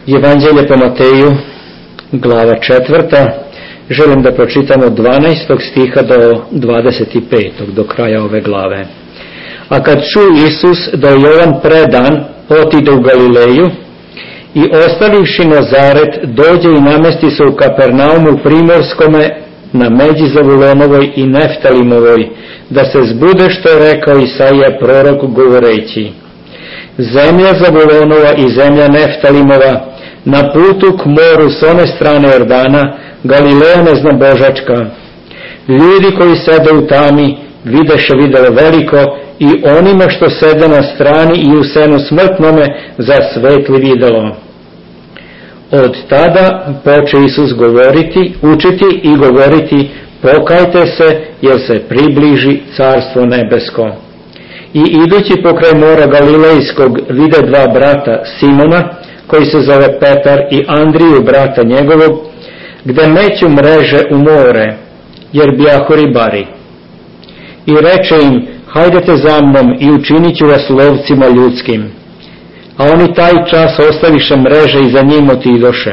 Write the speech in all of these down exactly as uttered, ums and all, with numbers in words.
Evanđelje po Mateju, glava četvrta. Želim da pročitam od dvanaestog stiha do dvadeset petog, do kraja ove glave. A kad čuo Isus da je Jovan predan, otide u Galileju i ostavivši Nazaret, dođe i namesti se u Kapernaumu primorskome na međi Zavulonovoj i Neftalimovoj, da se zbude što je rekao Isaija prorok govoreći: Zemlja Zavulonova i zemlja Neftalimova, na putu k moru s one strane Jordana, Galileja neznabožačka. Ljudi koji sede u tami, videše videlo veliko, i onima što sede na strani i u senu smrtnome, za svetli videlo. Od tada poče Isus govoriti, učiti i govoriti: pokajte se, jer se približi carstvo nebesko. I idući pokraj mora Galilejskog vide dva brata, Simona, koji se zove Petar, i Andriju, brata njegovog, gde meću mreže u more, jer bijahu ribari. I reče im: hajdete za mnom i učinit ću vas lovcima ljudskim. A oni taj čas ostaviše mreže i za njim otidoše.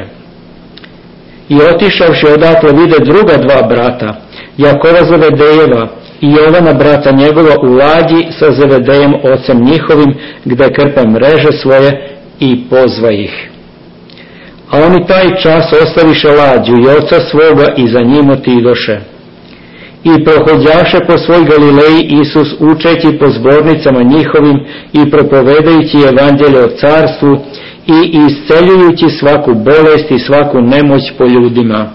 I otišavši odatle vide druga dva brata, Jakova Zevedejeva i Jovana brata njegova u lađi sa Zevedejem ocem njihovim, gde krpe mreže svoje, i pozva ih. A oni taj čas ostaviše lađu i oca svoga i za njim otidoše. I prohođaše po svoj Galileji Isus, učeći po zbornicama njihovim i propovedajući evanđelje o carstvu i isceljujući svaku bolest i svaku nemoć po ljudima.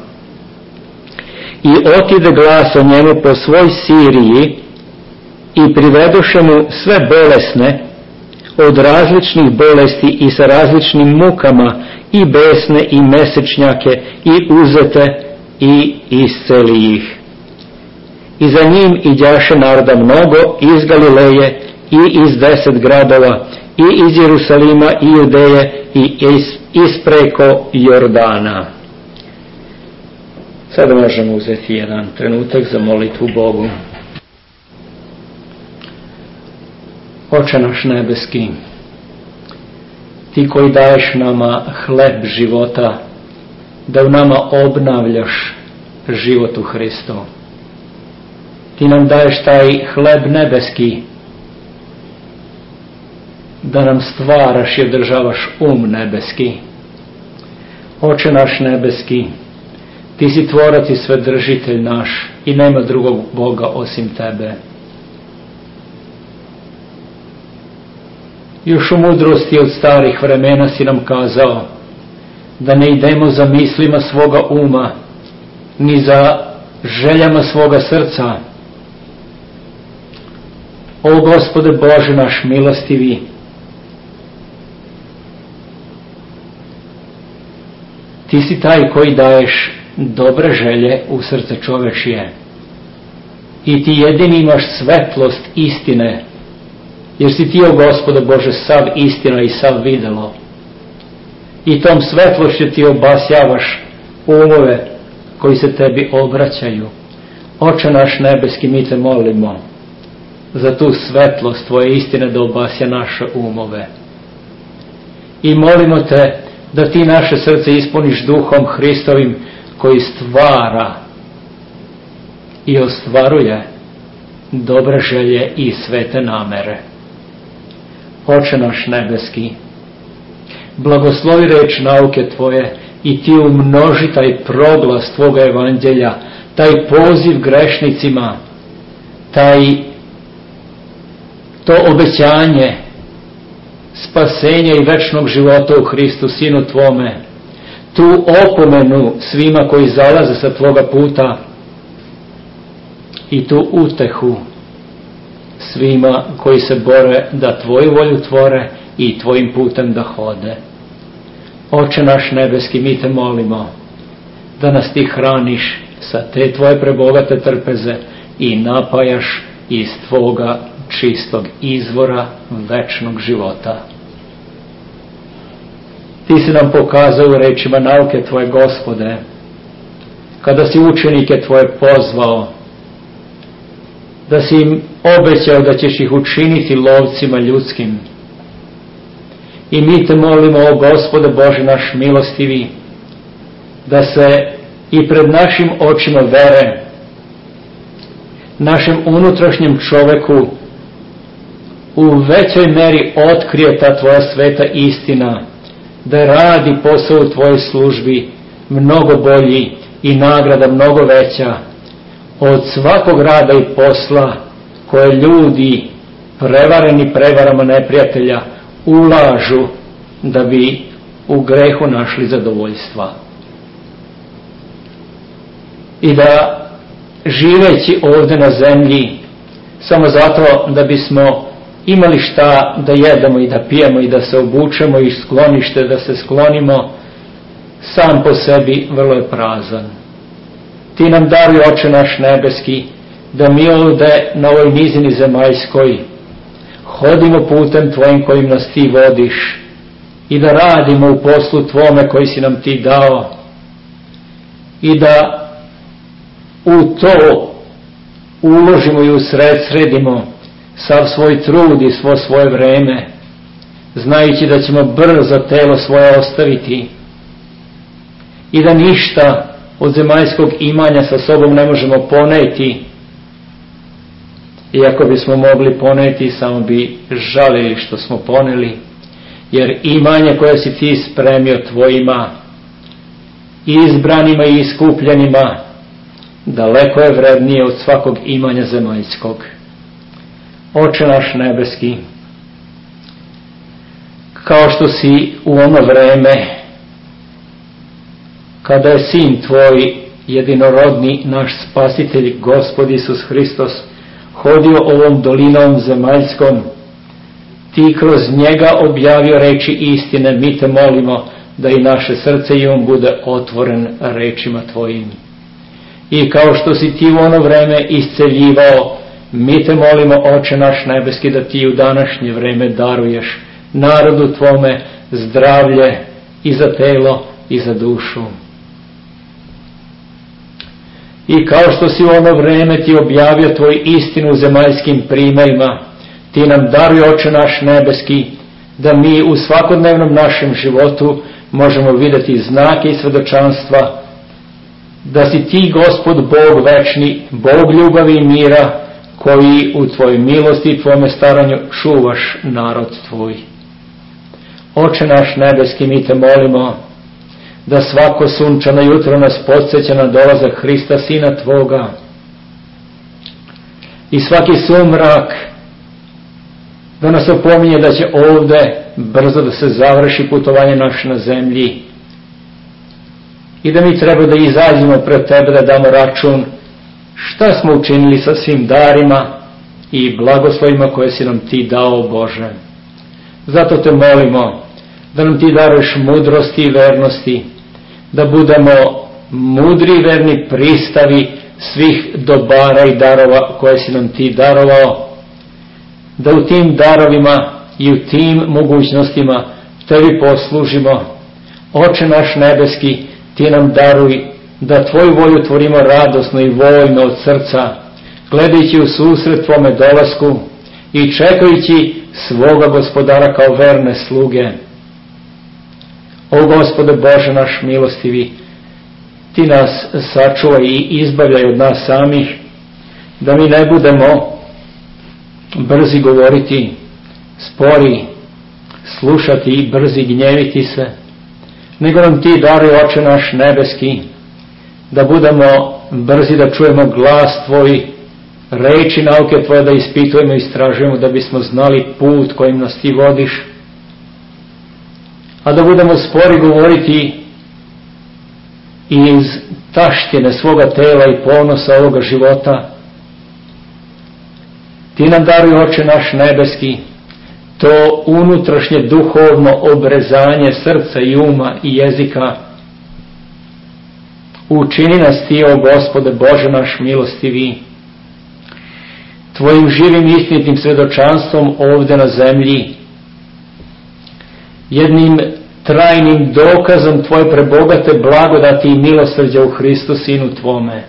I otide glas o njemu po svoj Siriji i privedoše mu sve bolesne od različnih bolesti i sa različnim mukama, i besne i mesečnjake, i uzete, i isceli ih. I za njim iđaše naroda mnogo iz Galileje i iz deset gradova, i iz Jerusalima i Judeje, i iz, ispreko Jordana. Sada možemo uzeti jedan trenutak za molitvu Bogu. Oče naš nebeski, Ti koji daješ nama hleb života, da u nama obnavljaš život u Hristu. Ti nam daješ taj hleb nebeski, da nam stvaraš i održavaš um nebeski. Oče naš nebeski, Ti si tvorac i svedržitelj naš i nema drugog Boga osim Tebe. Još u mudrosti od starih vremena si nam kazao da ne idemo za mislima svoga uma, ni za željama svoga srca. O Gospode Bože naš milostivi, Ti si taj koji daješ dobre želje u srce čovečije. I Ti jedini imaš svetlost istine, jer si Ti, o Gospode Bože, sav istina i sav videlo. I tom svetlošću Ti obasjavaš umove koji se Tebi obraćaju. Oče naš nebeski, mi Te molimo za tu svetlost Tvoje istine da obasja naše umove. I molimo Te da Ti naše srce ispuniš duhom Hristovim, koji stvara i ostvaruje dobre želje i svete namere. Oče naš nebeski, blagoslovi reč nauke Tvoje i Ti umnoži taj proglas Tvoga evanđelja, taj poziv grešnicima, taj to obećanje spasenja i večnog života u Hristu, Sinu Tvome, tu opomenu svima koji zalaze sa Tvoga puta i tu utehu svima koji se bore da Tvoju volju tvore i Tvojim putem da hode. Oče naš nebeski, mi Te molimo da nas Ti hraniš sa te Tvoje prebogate trpeze i napajaš iz Tvoga čistog izvora večnog života. Ti si nam pokazao u rečima nauke Tvoje, Gospode, kada si učenike Tvoje pozvao, da si im obećao da ćeš ih učiniti lovcima ljudskim. I mi te molimo, o Gospode Bože naš milostivi, da se i pred našim očima vere, našem unutrašnjem čoveku, u većoj meri otkrije ta tvoja sveta istina, da radi posao u tvojoj službi mnogo bolji i nagrada mnogo veća od svakog rada i posla koje ljudi, prevareni prevarama neprijatelja, ulažu da bi u grehu našli zadovoljstva. I da živeći ovdje na zemlji samo zato da bismo imali šta da jedemo i da pijemo i da se obučemo i sklonište da se sklonimo, sam po sebi vrlo je prazan. Ti nam daruj, Oče naš nebeski, da mi ovdje na ovoj nizini zemaljskoj hodimo putem tvojim kojim nas ti vodiš i da radimo u poslu tvome koji si nam ti dao i da u to uložimo i usredsredimo sav svoj trud i svo svoje vreme, znajući da ćemo brzo telo svoje ostaviti i da ništa od zemaljskog imanja sa sobom ne možemo poneti. Iako bismo mogli poneti, samo bi žalili što smo poneli, jer imanje koje si ti spremio tvojima, izbranima i iskupljenima, daleko je vrednije od svakog imanja zemaljskog. Oče naš nebeski, kao što si u ono vreme, kada je Sin tvoj, jedinorodni naš Spasitelj, Gospod Isus Hristos, hodio ovom dolinom zemaljskom, ti kroz njega objavio reči istine, mi te molimo da i naše srce i um bude otvoren rečima tvojim. I kao što si ti u ono vreme isceljivao, mi te molimo, Oče naš nebeski, da ti u današnje vreme daruješ narodu tvome zdravlje i za telo i za dušu. I kao što si u ono vreme ti objavio tvoj istinu u zemaljskim primerima, ti nam daruj, Oče naš nebeski, da mi u svakodnevnom našem životu možemo vidjeti znake i svedočanstva da si ti, Gospod Bog večni, Bog ljubavi i mira, koji u tvojoj milosti i tvojome staranju čuvaš narod tvoj. Oče naš nebeski, mi te molimo da svako sunčano jutro nas podsjeća na dolazak Hrista, Sina tvoga, i svaki sumrak da nas opominje da će ovdje brzo da se završi putovanje naše na zemlji i da mi treba da izađemo pred tebe da damo račun šta smo učinili sa svim darima i blagoslovima koje si nam ti dao, Bože. Zato te molimo da nam ti daruješ mudrosti i vernosti, da budemo mudri i verni pristavi svih dobara i darova koje si nam ti darovao, da u tim darovima i u tim mogućnostima tebi poslužimo. Oče naš nebeski, ti nam daruj da tvoju volju tvorimo radosno i voljno od srca, gledajući u susret tvome dolasku i čekajući svoga Gospodara kao verne sluge. O Gospode Bože naš milostivi, ti nas sačuvaj i izbavljaj od nas samih, da mi ne budemo brzi govoriti, spori slušati i brzi gnjeviti se, nego nam ti daruj, Oče naš nebeski, da budemo brzi da čujemo glas tvoj, reči nauke tvoje da ispitujemo i istražujemo, da bismo znali put kojim nas ti vodiš, a da budemo spori govoriti iz taštine svoga tela i ponosa ovoga života. Ti nam daruj, Oče naš nebeski, to unutrašnje duhovno obrezanje srca i uma i jezika. Učini nas ti, o Gospode Bože naš milostivi, tvojim živim istinitim svedočanstvom ovdje na zemlji, jednim trajnim dokazom tvoje prebogate blagodati i milosrđa u Hristu, Sinu tvome.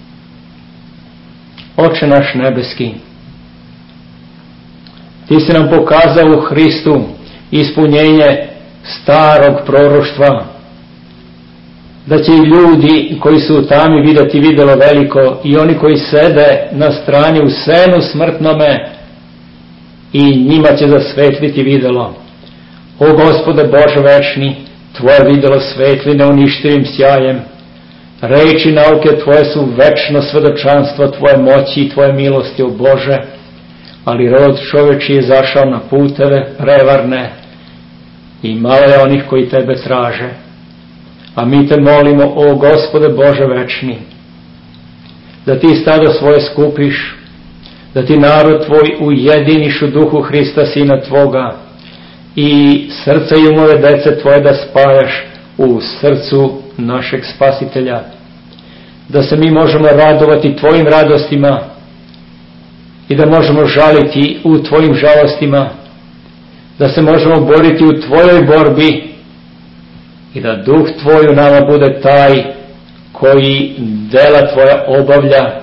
Oče naš nebeski, ti si nam pokazao u Hristu ispunjenje starog proroštva, da će i ljudi koji su u tami vidjeti vidjelo veliko, i oni koji sede na strani u senu smrtnome, i njima će zasvetliti vidjelo. O Gospode Bože večni, Tvoje vidjelo svetli neuništivim sjajem, reči nauke Tvoje su večno svedočanstvo Tvoje moći i Tvoje milosti, o Bože, ali rod čoveči je zašao na puteve prevarne i malo je onih koji Tebe traže. A mi Te molimo, o Gospode Bože večni, da Ti stado svoje skupiš, da Ti narod Tvoj ujediniš u duhu Hrista Sina Tvoga, i srca i umove dece Tvoje da spajaš u srcu našeg Spasitelja, da se mi možemo radovati Tvojim radostima i da možemo žaliti u Tvojim žalostima, da se možemo boriti u Tvojoj borbi i da Duh Tvoj u nama bude taj koji dela Tvoja obavlja,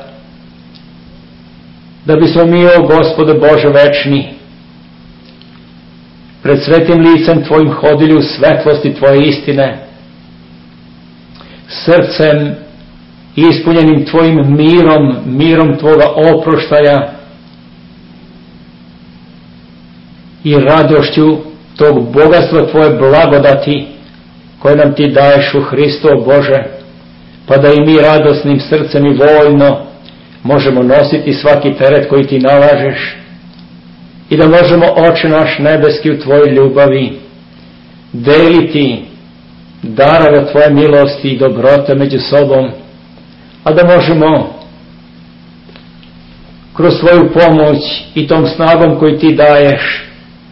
da bismo mi, o Gospode Bože večni, pred svetim licem Tvojim hodili u svetlosti Tvoje istine, srcem ispunjenim Tvojim mirom, mirom Tvoga oproštaja i radošću tog bogatstva Tvoje blagodati koje nam Ti daješ u Hristu, o Bože, pa da i mi radosnim srcem i voljno možemo nositi svaki teret koji Ti nalažeš i da možemo, Oče naš nebeski, u Tvojoj ljubavi deliti darove Tvoje milosti i dobrote među sobom, a da možemo kroz Tvoju pomoć i tom snagom koju Ti daješ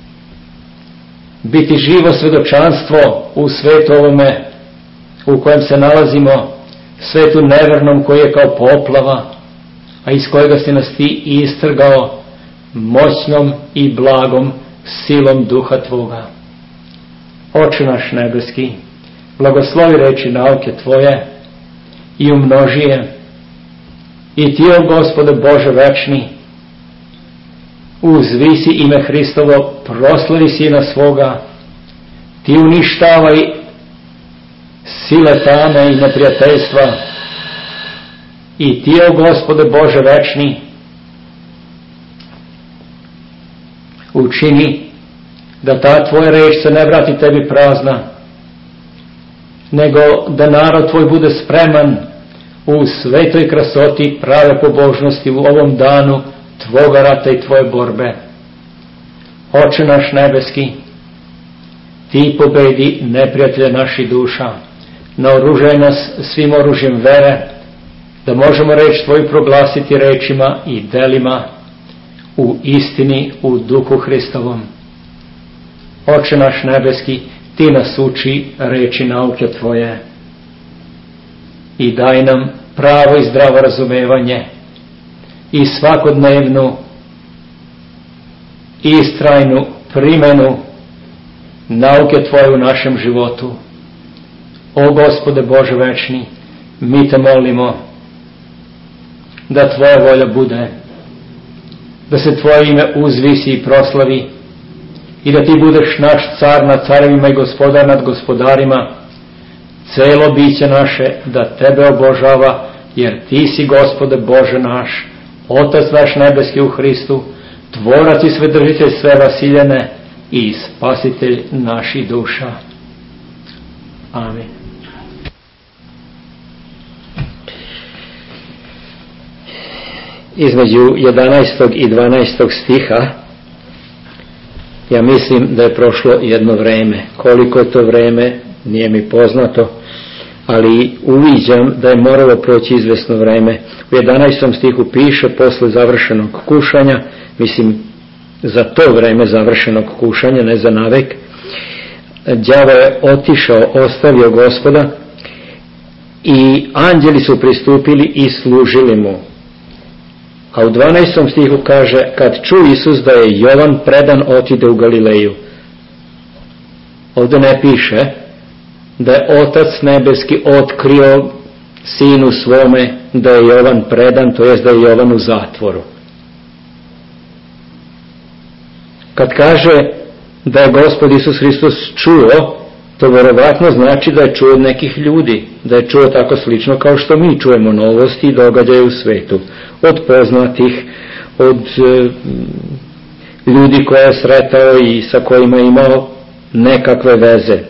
biti živo svedočanstvo u svetu ovome u kojem se nalazimo, svetu nevernom koji je kao poplava, a iz kojega si nas Ti istrgao moćnom i blagom silom Duha Tvoga. Oče naš nebeski, blagoslovi reči nauke Tvoje i umnoži je, i Ti, o Gospode Bože večni, uzvisi ime Hristovo, proslavi Sina svoga, Ti uništavaj sile tame i neprijateljstva, i Ti, o Gospode Bože večni, učini da ta Tvoja reč se ne vrati Tebi prazna, nego da narod Tvoj bude spreman u svetoj krasoti prave pobožnosti u ovom danu Tvoga rata i Tvoje borbe. Oče naš nebeski, Ti pobedi neprijatelje naših duša, naoružaj nas svim oružjem vere, da možemo reč Tvoju proglasiti rečima i delima u istini, u Duhu Hristovom. Oče naš nebeski, Ti nas uči reči nauke Tvoje i daj nam pravo i zdravo razumevanje i svakodnevnu istrajnu primjenu nauke Tvoje u našem životu. O Gospode Bože večni, mi Te molimo da Tvoja volja bude, da se Tvoje ime uzvisi i proslavi i da Ti budeš naš car nad carevima i gospodar nad gospodarima, celo biće naše da Tebe obožava, jer Ti si, Gospode Bože naš, Otac naš nebeski u Hristu, Tvorac i Svedržitelj sve vasiljene i Spasitelj naših duša. Amin. Između jedanaestog i dvanaestog stiha ja mislim da je prošlo jedno vreme. Koliko je to vreme nije mi poznato, ali uviđam da je moralo proći izvesno vreme. U jedanaestom stihu piše posle završenog kušanja, mislim za to vreme završenog kušanja, ne za navek, đavo je otišao, ostavio Gospoda i anđeli su pristupili i služili mu. A u dvanaestom stihu kaže, kad ču Isus da je Jovan predan, otide u Galileju. Ovdje ne piše da je Otac nebeski otkrio Sinu svome da je Jovan predan, to jest da je Jovan u zatvoru. Kad kaže da je Gospod Isus Hristos čuo, to vjerovatno znači da je čuo od nekih ljudi, da je čuo tako slično kao što mi čujemo novosti i događaje u svetu, od poznatih, od e, ljudi koje je sretao i sa kojima je imao nekakve veze.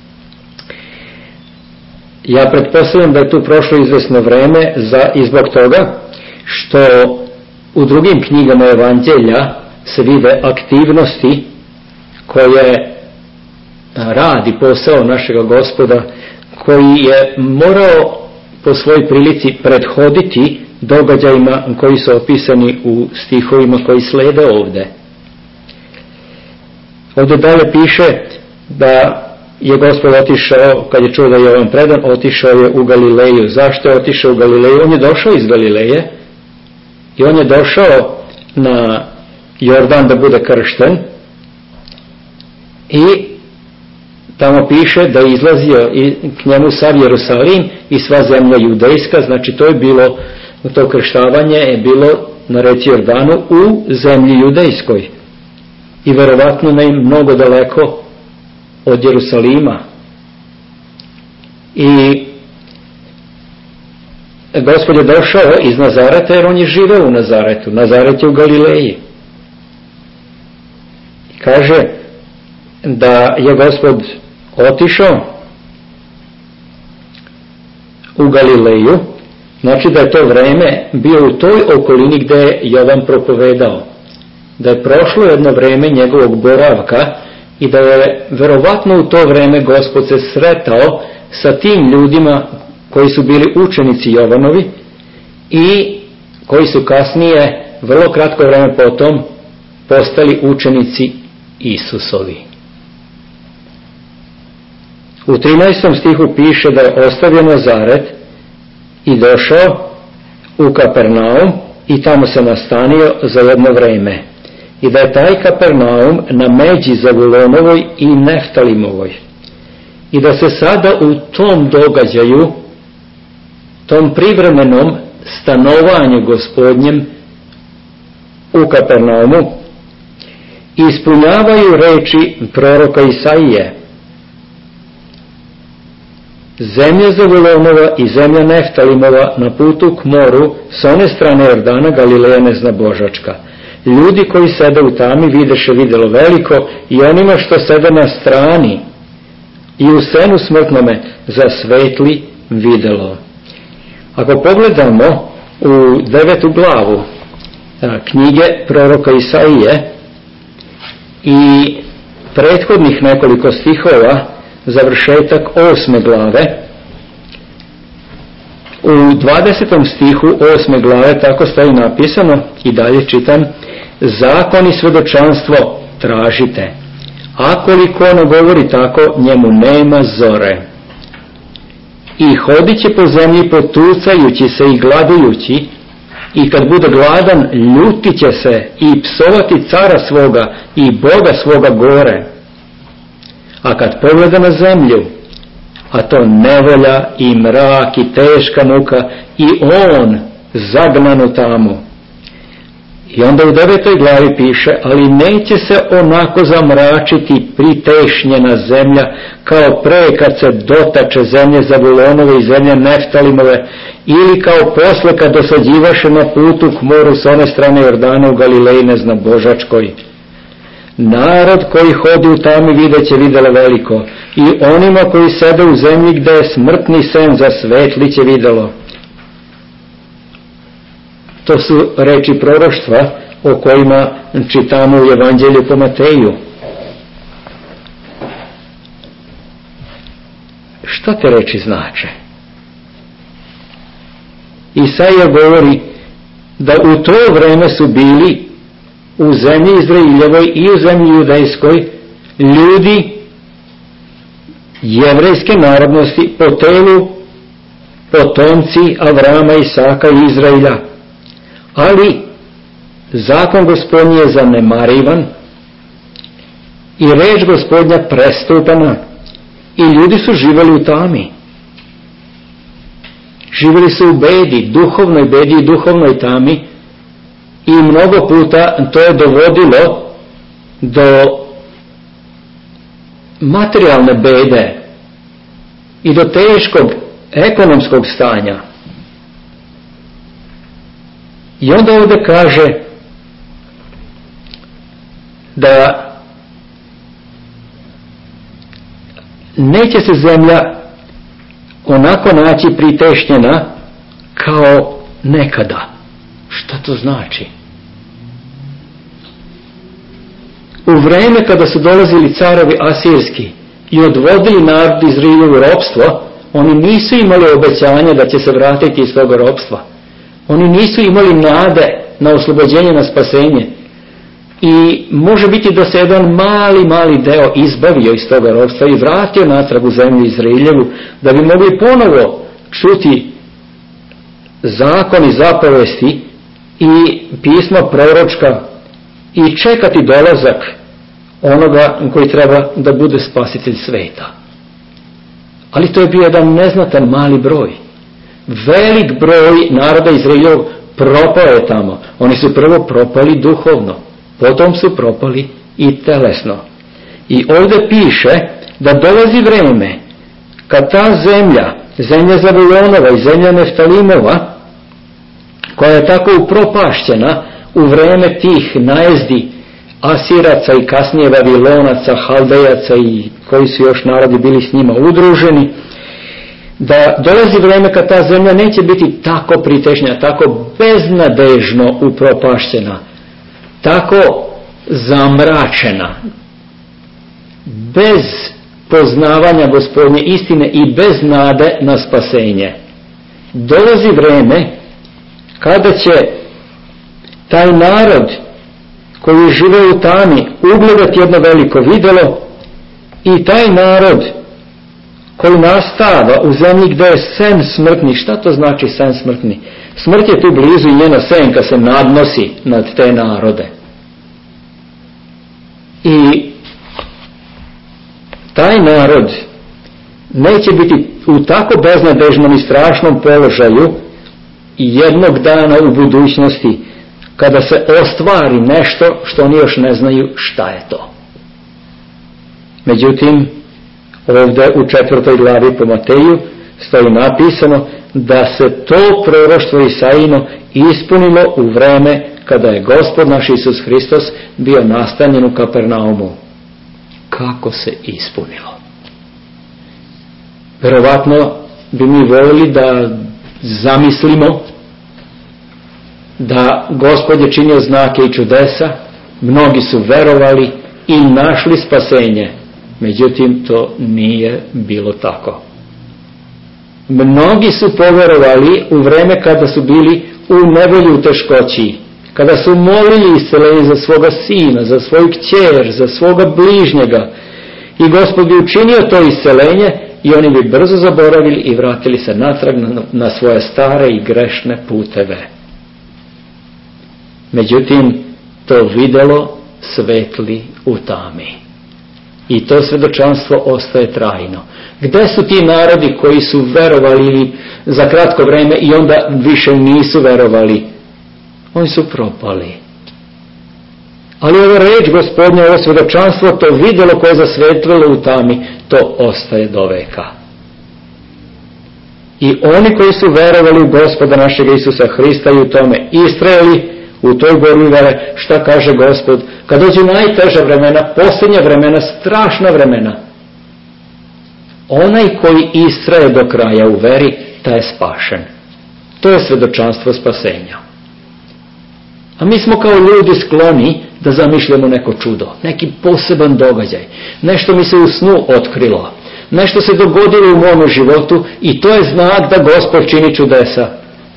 Ja pretpostavljam da je tu prošlo izvesno vreme za, i zbog toga što u drugim knjigama Evanđelja se vide aktivnosti koje radi posao našega Gospoda, koji je morao po svojoj prilici prethoditi događajima koji su opisani u stihovima koji slede ovde. Ovdje dalje piše da je Gospod otišao, kad je čuo da je Jovan predan, otišao je u Galileju. Zašto je otišao u Galileju? On je došao iz Galileje i on je došao na Jordan da bude kršten i tamo piše da je izlazio k njemu sav Jerusalim i sva zemlja judejska, znači to je bilo, to krštavanje je bilo na reci Jordanu u zemlji judejskoj i verovatno ne mnogo daleko od Jerusalima. I Gospod je došao iz Nazareta jer on je živeo u Nazaretu. Nazaret je u Galileji. I kaže da je Gospod otišao u Galileju, znači da je to vreme bio u toj okolini gdje je Jovan propovedao. Da je prošlo jedno vreme njegovog boravka i da je verovatno u to vreme Gospod se sretao sa tim ljudima koji su bili učenici Jovanovi i koji su kasnije, vrlo kratko vreme potom, postali učenici Isusovi. U trinaestom stihu piše da je ostavio Nazaret i došao u Kapernaum i tamo se nastanio za jedno vreme. I da je taj Kapernaum na međi Zavulonovoj i Neftalimovoj. I da se sada u tom događaju, tom privremenom stanovanju Gospodnjem u Kapernaumu, ispunjavaju reči proroka Isaije. Zemlja Zavulonova i zemlja Neftalimova na putu k moru, s one strane Jordana, Galileja neznabožačka. Ljudi koji sede u tami videše videlo veliko i onima što sede na strani i u senu smrtnome zasvetli videlo. Ako pogledamo u devetu glavu knjige proroka Isaije i prethodnih nekoliko stihova, završetak osme glave, u dvadesetom stihu osme glave tako stoji napisano i dalje čitam: zakon i svedočanstvo tražite, a koliko ono govori tako, njemu nema zore. I hodit će po zemlji potucajući se i gladujući, i kad bude gladan ljutit će se i psovati cara svoga i Boga svoga gore. A kad pogleda na zemlju, a to nevolja i mrak i teška muka, i on zagnan u tamu. I onda u devetoj glavi piše: ali neće se onako zamračiti pritešnjena zemlja kao pre kad se dotače zemlje Zavulonove i zemlje Neftalimove, ili kao posle kad dosađivaše na putu k moru s one strane Jordana u Galileji neznabožačkoj. Narod koji hodi u tami vidjet će videlo veliko, i onima koji sede u zemlji gde je smrtni sen zasvetli će videlo. To su reči proroštva o kojima čitamo u Evanđelju po Mateju. Šta te reči znače? Isaija govori da u to vreme su bili u zemlji Izraeljevoj i u zemlji Judejskoj ljudi jevrejske narodnosti po telu, potomci Avrama, Isaka i Izraelja. Ali zakon Gospodnji je zanemarivan i reč Gospodnja prestupana i ljudi su živjeli u tami. Živjeli su u bedi, duhovnoj bedi i duhovnoj tami, i mnogo puta to je dovodilo do materijalne bede i do teškog ekonomskog stanja. I onda ovdje kaže da neće se zemlja onako naći pritešnjena kao nekada. Šta to znači? U vrijeme kada su dolazili carevi asirski i odvodili narod iz Izraelovo ropstvo, oni nisu imali obećanja da će se vratiti iz toga ropstva. Oni nisu imali nade na oslobođenje, na spasenje. I može biti da se jedan mali, mali deo izbavio iz toga ropstva i vratio natrag u zemlju Izraeljevu, da bi mogli ponovo čuti zakon i zapovesti i pisma proročka i čekati dolazak onoga koji treba da bude spasitelj sveta. Ali to je bio jedan neznatan mali broj. Velik broj naroda Izraeljevog propao je tamo. Oni su prvo propali duhovno, potom su propali i telesno. I ovdje piše da dolazi vreme kad ta zemlja, zemlja Zavulonova i zemlja Neftalimova, koja je tako upropašćena u vreme tih najezdi Asiraca i kasnije Vavilonaca, Haldejaca i koji su još narodi bili s njima udruženi, da dolazi vreme kad ta zemlja neće biti tako pritešnja, tako beznadežno upropašćena, tako zamračena, bez poznavanja Gospodnje istine i bez nade na spasenje. Dolazi vreme kada će taj narod koji žive u tami ugledati jedno veliko vidjelo i taj narod koji nastava u zemlji gdje je sen smrtni. Šta to znači sen smrtni? Smrt je tu blizu i njena senka se nadnosi nad te narode. I taj narod neće biti u tako beznadežnom i strašnom položaju jednog dana u budućnosti kada se ostvari nešto što oni još ne znaju šta je to. Međutim, ovdje u četvrtoj glavi po Mateju stoji napisano da se to proroštvo Isaijino ispunilo u vreme kada je Gospod naš Isus Hristos bio nastanjen u Kapernaumu. Kako se ispunilo? Verovatno bi mi voljeli da zamislimo da Gospod je činio znake i čudesa, mnogi su verovali i našli spasenje. Međutim, to nije bilo tako. Mnogi su poverovali u vreme kada su bili u nevolji, u teškoći, kada su molili isceljenje za svoga sina, za svoju kćer, za svoga bližnjega. I Gospod bi učinio to isceljenje i oni bi brzo zaboravili i vratili se natrag na, na svoje stare i grešne puteve. Međutim, to videlo svetli u tami. I to svedočanstvo ostaje trajno. Gde su ti narodi koji su verovali za kratko vreme i onda više nisu verovali? Oni su propali. Ali ova reč Gospodnja, ovo svedočanstvo, to videlo koje je zasvetlilo u tami, to ostaje do veka. I oni koji su verovali u Gospoda našeg Isusa Hrista i u tome istrajali u toj borbi vere, šta kaže Gospod? Kad dođu najteža vremena, posljednja vremena, strašna vremena, onaj koji istraje do kraja u veri, taj je spašen. To je svedočanstvo spasenja. A mi smo kao ljudi skloni da zamišljamo neko čudo, neki poseban događaj. Nešto mi se u snu otkrilo, nešto se dogodilo u mom životu i to je znak da Gospod čini čudesa.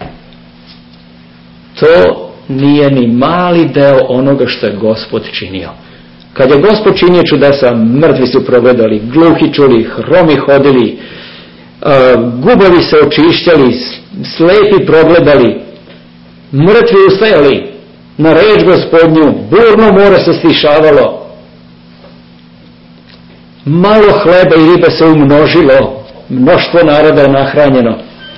To nije ni mali deo onoga što je Gospod činio. Kad je Gospod činio čudesa, mrtvi su progledali, gluhi čuli, hromi hodili, gubovi se očišćali, slepi progledali, mrtvi ustajali na reč Gospodnju, burno more se stišavalo, malo hleba i ribe se umnožilo, mnoštvo naroda je nahranjeno.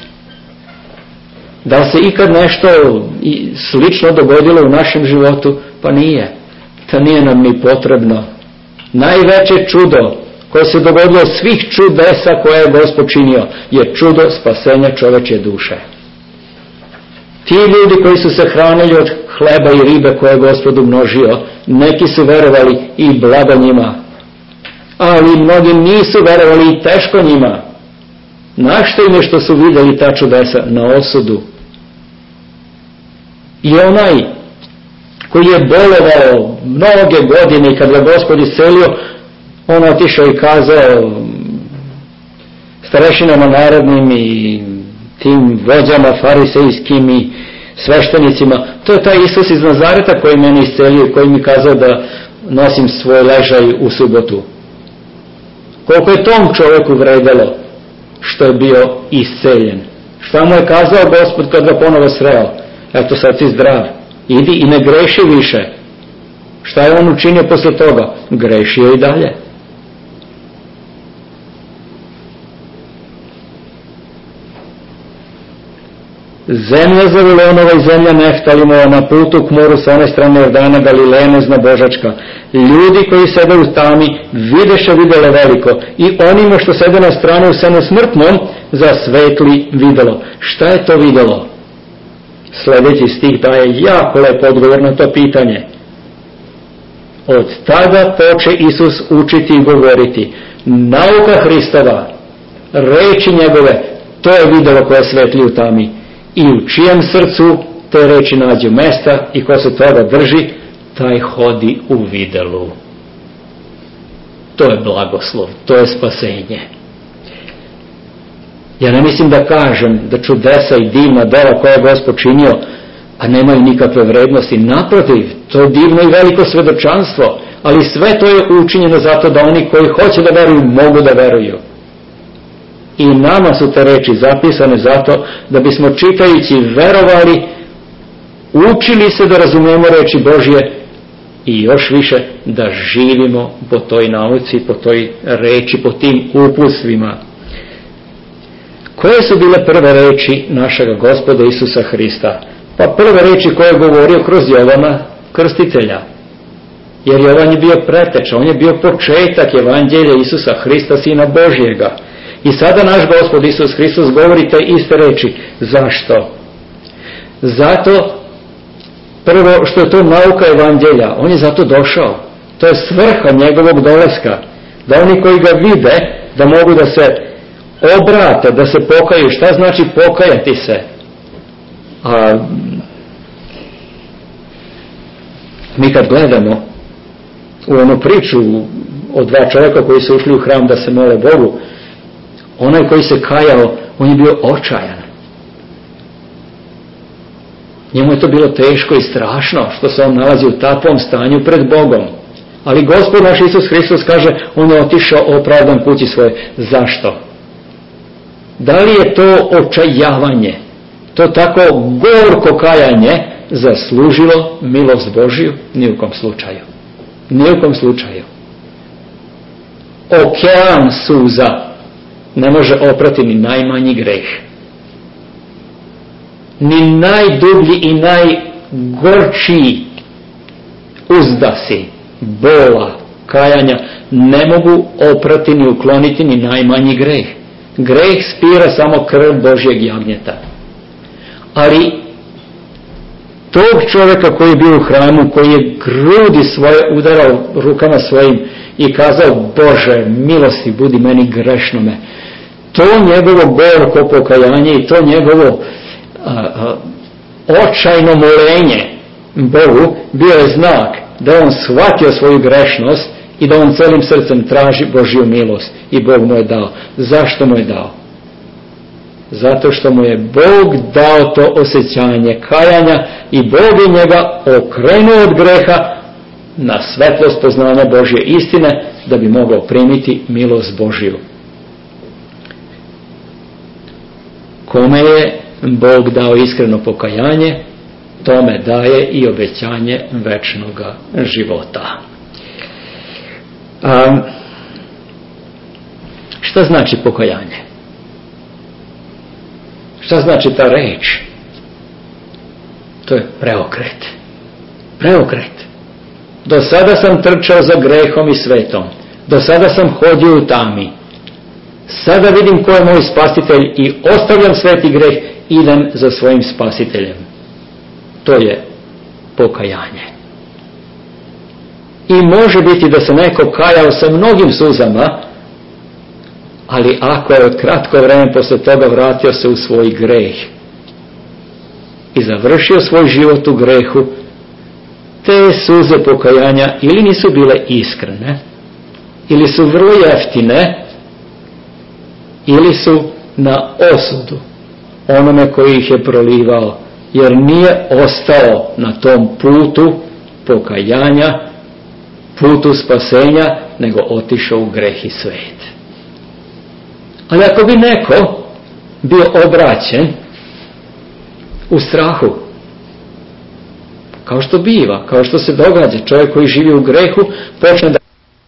Da li se ikad nešto slično dogodilo u našem životu? Pa nije. To nije nam ni potrebno. Najveće čudo koje se dogodilo od svih čudesa koje je Gospod činio, je čudo spasenja čovečje duše. Ti ljudi koji su se hranili od hleba i ribe koje je Gospod umnožio, neki su verovali i blago njima, ali mnogi nisu verovali i teško njima. Na što im je što su vidjeli ta čudesa? Na osudu. I onaj koji je bolovao mnoge godine i kad ga Gospod iscelio, on otišao i kazao starešinama narodnim i tim vođama farisejskim i sveštenicima, to je taj Isus iz Nazareta koji mene iscelio i koji mi kazao da nosim svoj ležaj u subotu. Koliko je tom čovjeku vredelo što je bio isceljen. Šta mu je kazao Gospod kad ga ponovo sreo? Eto, sad si zdrav, idi i ne greši više. Šta je on učinio posle toga? Grešio i dalje. Zemlja Zavilonova i zemlja Neftalimova na putu k moru sa one strane Jordana, Galilejna Božačka. Ljudi koji sede u tami videše videlo veliko i onima što sede na stranu u senu smrtnom zasvetli videlo. Šta je to videlo? Sljedeći stih daje jako lep odgovor na to pitanje. Od tada poče Isus učiti i govoriti. Nauka Hristova, reči njegove, to je videlo koje svetli u tami. I u čijem srcu te reči nađu mesta i ko se toga drži, taj hodi u videlu. To je blagoslov, to je spasenje. Ja ne mislim da kažem da čudesa i divna dela koja je Gospod činio, a nemaju nikakve vrednosti. Naprotiv, to je divno i veliko svedočanstvo, ali sve to je učinjeno zato da oni koji hoće da veruju, mogu da veruju. I nama su te reči zapisane zato da bismo čitajući verovali, učili se da razumijemo reči Božje i još više da živimo po toj nauci, po toj reči, po tim uputstvima. Koje su bile prve reči našega Gospoda Isusa Hrista? Pa prve reči koje je govorio kroz Jovana Krstitelja. Jer Jovan je bio preteča, on je bio početak evanđelja Isusa Hrista, Sina Božjega. I sada naš Gospod Isus Hristos govori te iste reči. Zašto? Zato, prvo, što je to nauka evanđelja. On je zato došao. To je svrha njegovog dolaska. Da oni koji ga vide, da mogu da se obrate, da se pokaju. Šta znači pokajati se? A mi kad gledamo u onu priču o dva čovjeka koji su ušli u hram da se mole Bogu, onaj koji se kajao, on je bio očajan. Njemu je to bilo teško i strašno što se on nalazi u takvom stanju pred Bogom. Ali Gospod naš Isus Hristos kaže, on je otišao opravdan kući svoje. Zašto? Da li je to očajavanje, to tako gorko kajanje zaslužilo milost Božju? Ni u kom slučaju. Ni u kom slučaju. Okean suza ne može oprati ni najmanji greh. Ni najdublji i najgorčiji uzdasi bola, kajanja ne mogu oprati ni ukloniti ni najmanji greh. Greh spira samo krv Božjeg jagnjeta. Ali tog čovjeka koji je bio u hramu, koji je grudi svoje udarao rukama svojim i kazao, Bože, milosti budi meni grešnome. To njegovo gorko pokajanje i to njegovo a, a, očajno molenje Bogu bio je znak da on shvatio svoju grešnost i da on celim srcem traži Božju milost i Bog mu je dao. Zašto mu je dao? Zato što mu je Bog dao to osjećanje kajanja i Bog je njega okrenuo od greha na svetlost poznanja Božje istine da bi mogao primiti milost Božju. Kome je Bog dao iskreno pokajanje, tome daje i obećanje večnog života. A, šta znači pokajanje? Šta znači ta reč? To je preokret. Preokret. Do sada sam trčao za grehom i svetom, Do sada sam hodio u tami. Sada vidim ko je moj spasitelj i ostavljam sveti greh, idem za svojim spasiteljem. To je pokajanje. I može biti da se neko kajao sa mnogim suzama, ali ako je od kratko vreme posle toga vratio se u svoj greh i završio svoj život u grehu, te suze pokajanja ili nisu bile iskrene, ili su vrlo jeftine, ili su na osudu onome koji ih je prolivao, jer nije ostao na tom putu pokajanja, putu spasenja, nego otišao u greh i svet. Ali ako bi neko bio obraćen u strahu, kao što biva, kao što se događa, čovjek koji živi u grehu počne da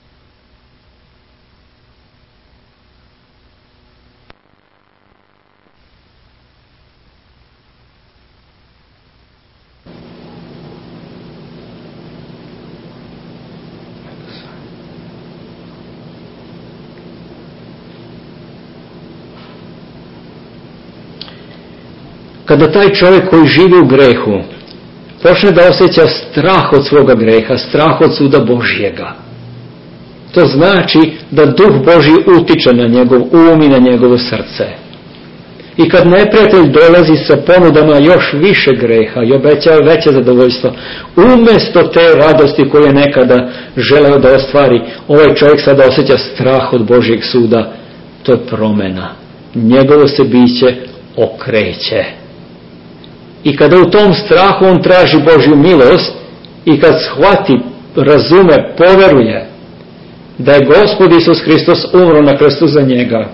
kada taj čovjek koji živi u grehu počne da osjeća strah od svoga greha, strah od suda Božjega, to znači da Duh Božji utiče na njegov um i na njegovo srce. I kad neprijatelj dolazi sa ponudama još više greha i obećava veće zadovoljstvo, umjesto te radosti koje je nekada želeo da ostvari, ovaj čovjek sada osjeća strah od Božjeg suda. To je promjena. Njegovo se biće okreće. I kada u tom strahu on traži Božju milost i kad shvati, razume, poveruje da je Gospod Isus Hristos umro na krstu za njega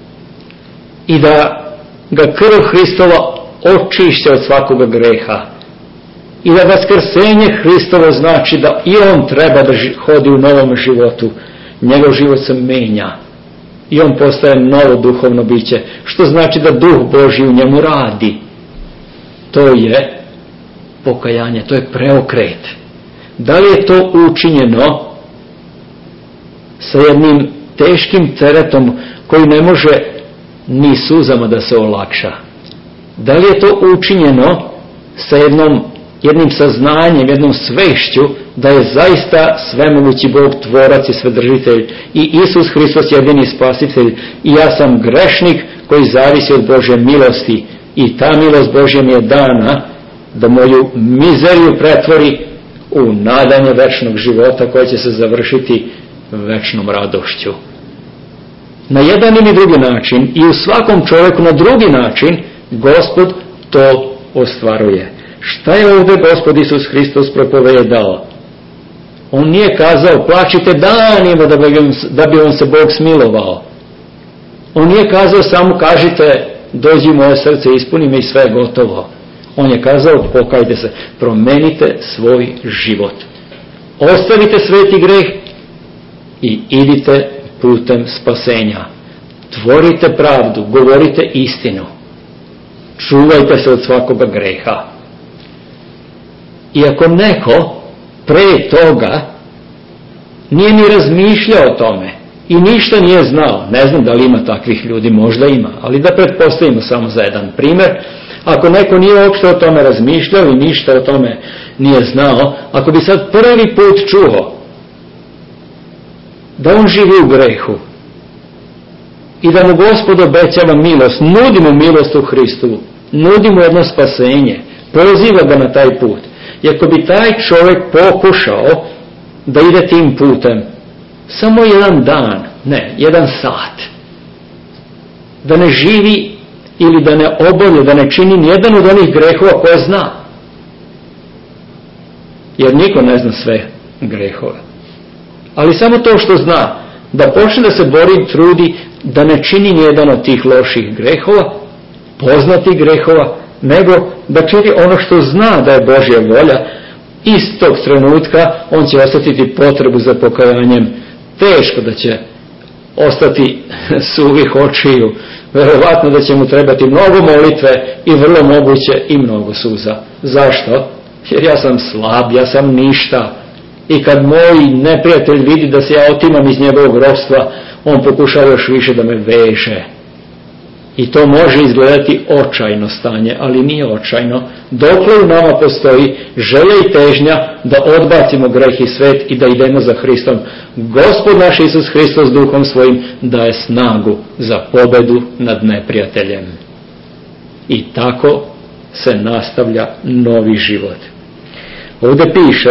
i da ga krv Hristova očišća od svakoga greha i da vaskrsenje Hristovo znači da i on treba da hodi u novom životu, njegov život se menja i on postaje novo duhovno biće, što znači da Duh Božji u njemu radi. To je pokajanje, to je preokret. Da li je to učinjeno sa jednim teškim teretom koji ne može ni suzama da se olakša? Da li je to učinjeno sa jednom, jednim saznanjem, jednom svešću da je zaista svemogući Bog, tvorac i svedržitelj i Isus Hristos jedini spasitelj i ja sam grešnik koji zavisi od Božje milosti i ta milost Božja mi je dana da moju mizeriju pretvori u nadanje večnog života koje će se završiti večnom radošću. Na jedan ili drugi način i u svakom čovjeku na drugi način Gospod to ostvaruje. Šta je ovdje Gospod Isus Hristos propovedao? On nije kazao plačite danima da bi, da bi on se Bog smilovao. On nije kazao samo kažite dođi u moje srce, ispuni me i sve je gotovo. On je kazao pokajte se, promenite svoj život. Ostavite sveti greh i idite putem spasenja. Tvorite pravdu, govorite istinu. Čuvajte se od svakoga greha. I ako neko pre toga nije ni razmišljao o tome i ništa nije znao, ne znam da li ima takvih ljudi, možda ima, ali da pretpostavimo samo za jedan primjer, ako neko nije uopšte o tome razmišljao i ništa o tome nije znao, ako bi sad prvi put čuo da on živi u grehu i da mu Gospod obećava milost, nudi mu milost u Hristu, nudi mu jedno spasenje, poziva ga na taj put. I ako bi taj čovjek pokušao da ide tim putem, samo jedan dan, ne, jedan sat, da ne živi ili da ne obavlja, da ne čini nijedan od onih grehova koje zna. Jer niko ne zna sve grehove. Ali samo to što zna, da počne da se bori, trudi, da ne čini nijedan od tih loših grehova, poznatih grehova, nego da čini ono što zna da je Božja volja, iz tog trenutka on će osjetiti potrebu za pokajanjem. Teško da će ostati suvih očiju, verovatno da će mu trebati mnogo molitve i vrlo moguće i mnogo suza. Zašto? Jer ja sam slab, ja sam ništa, I kad moj neprijatelj vidi da se ja otimam iz njegovog ropstva, on pokušava još više da me veže. I to može izgledati očajno stanje, ali nije očajno. Dokle u nama postoji želja i težnja da odbacimo greh i svet i da idemo za Hristom, Gospod naš Isus Hristos duhom svojim daje snagu za pobedu nad neprijateljem. I tako se nastavlja novi život. Ovdje piše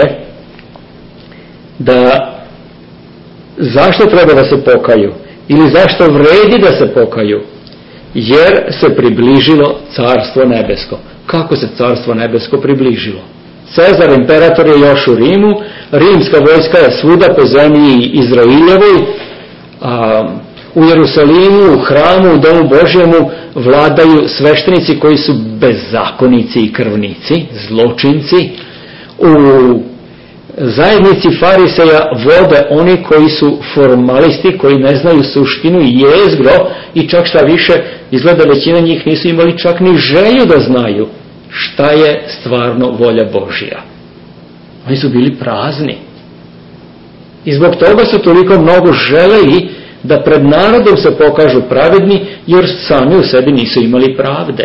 da zašto treba da se pokaju ili zašto vredi da se pokaju, jer se približilo carstvo nebesko. Kako se carstvo nebesko približilo? Cezar, imperator, je još u Rimu, rimska vojska je svuda po zemlji Izraeljevoj, a u Jerusalimu, u hramu, u domu Božjemu vladaju sveštenici koji su bezakonici i krvnici, zločinci. U zajednici fariseja vode oni koji su formalisti, koji ne znaju suštinu i jezgro, i čak šta više, izgleda većina njih nisu imali čak ni želju da znaju šta je stvarno volja Božja. Oni su bili prazni. I zbog toga su toliko mnogo želeli da pred narodom se pokažu pravedni, jer sami u sebi nisu imali pravde.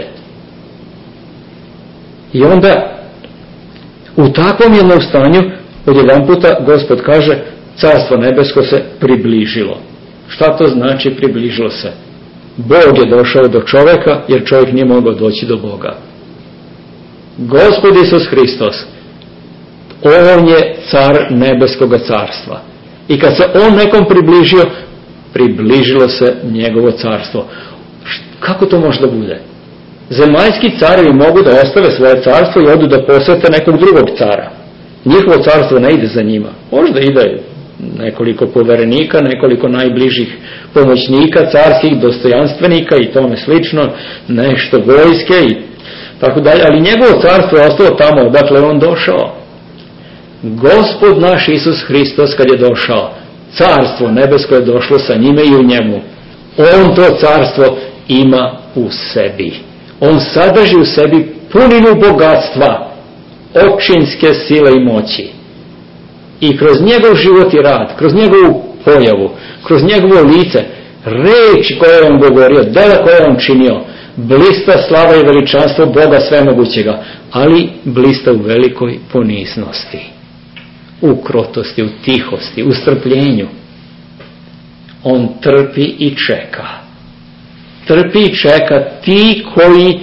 I onda u takvom jednom stanju odjedan puta Gospod kaže, carstvo nebesko se približilo. Šta to znači približilo se? Bog je došao do čovjeka, jer čovjek nije mogao doći do Boga. Gospod Isus Hristos, on je car nebeskoga carstva. I kad se on nekom približio, približilo se njegovo carstvo. Kako to može da bude? Zemaljski carevi mogu da ostave svoje carstvo i odu da posvete nekog drugog cara. Njihovo carstvo ne ide za njima. Možda ide nekoliko poverenika, nekoliko najbližih pomoćnika, carskih dostojanstvenika i tome slično, nešto vojske i tako dalje, ali njegovo carstvo je ostalo tamo odakle on došao. Gospod naš Isus Hristos kad je došao, carstvo nebesko je došlo sa njime i u njemu. On to carstvo ima u sebi. On sadrži u sebi puninu bogatstva, očinske sile i moći. I kroz njegov život i rad, kroz njegovu pojavu, kroz njegovo lice, reči koje je on govorio, dela koje je on činio, blista slava i veličanstvo Boga svemogućega, ali blista u velikoj poniznosti, u krotosti, u tihosti, u strpljenju. On trpi i čeka. Trpi i čeka ti koji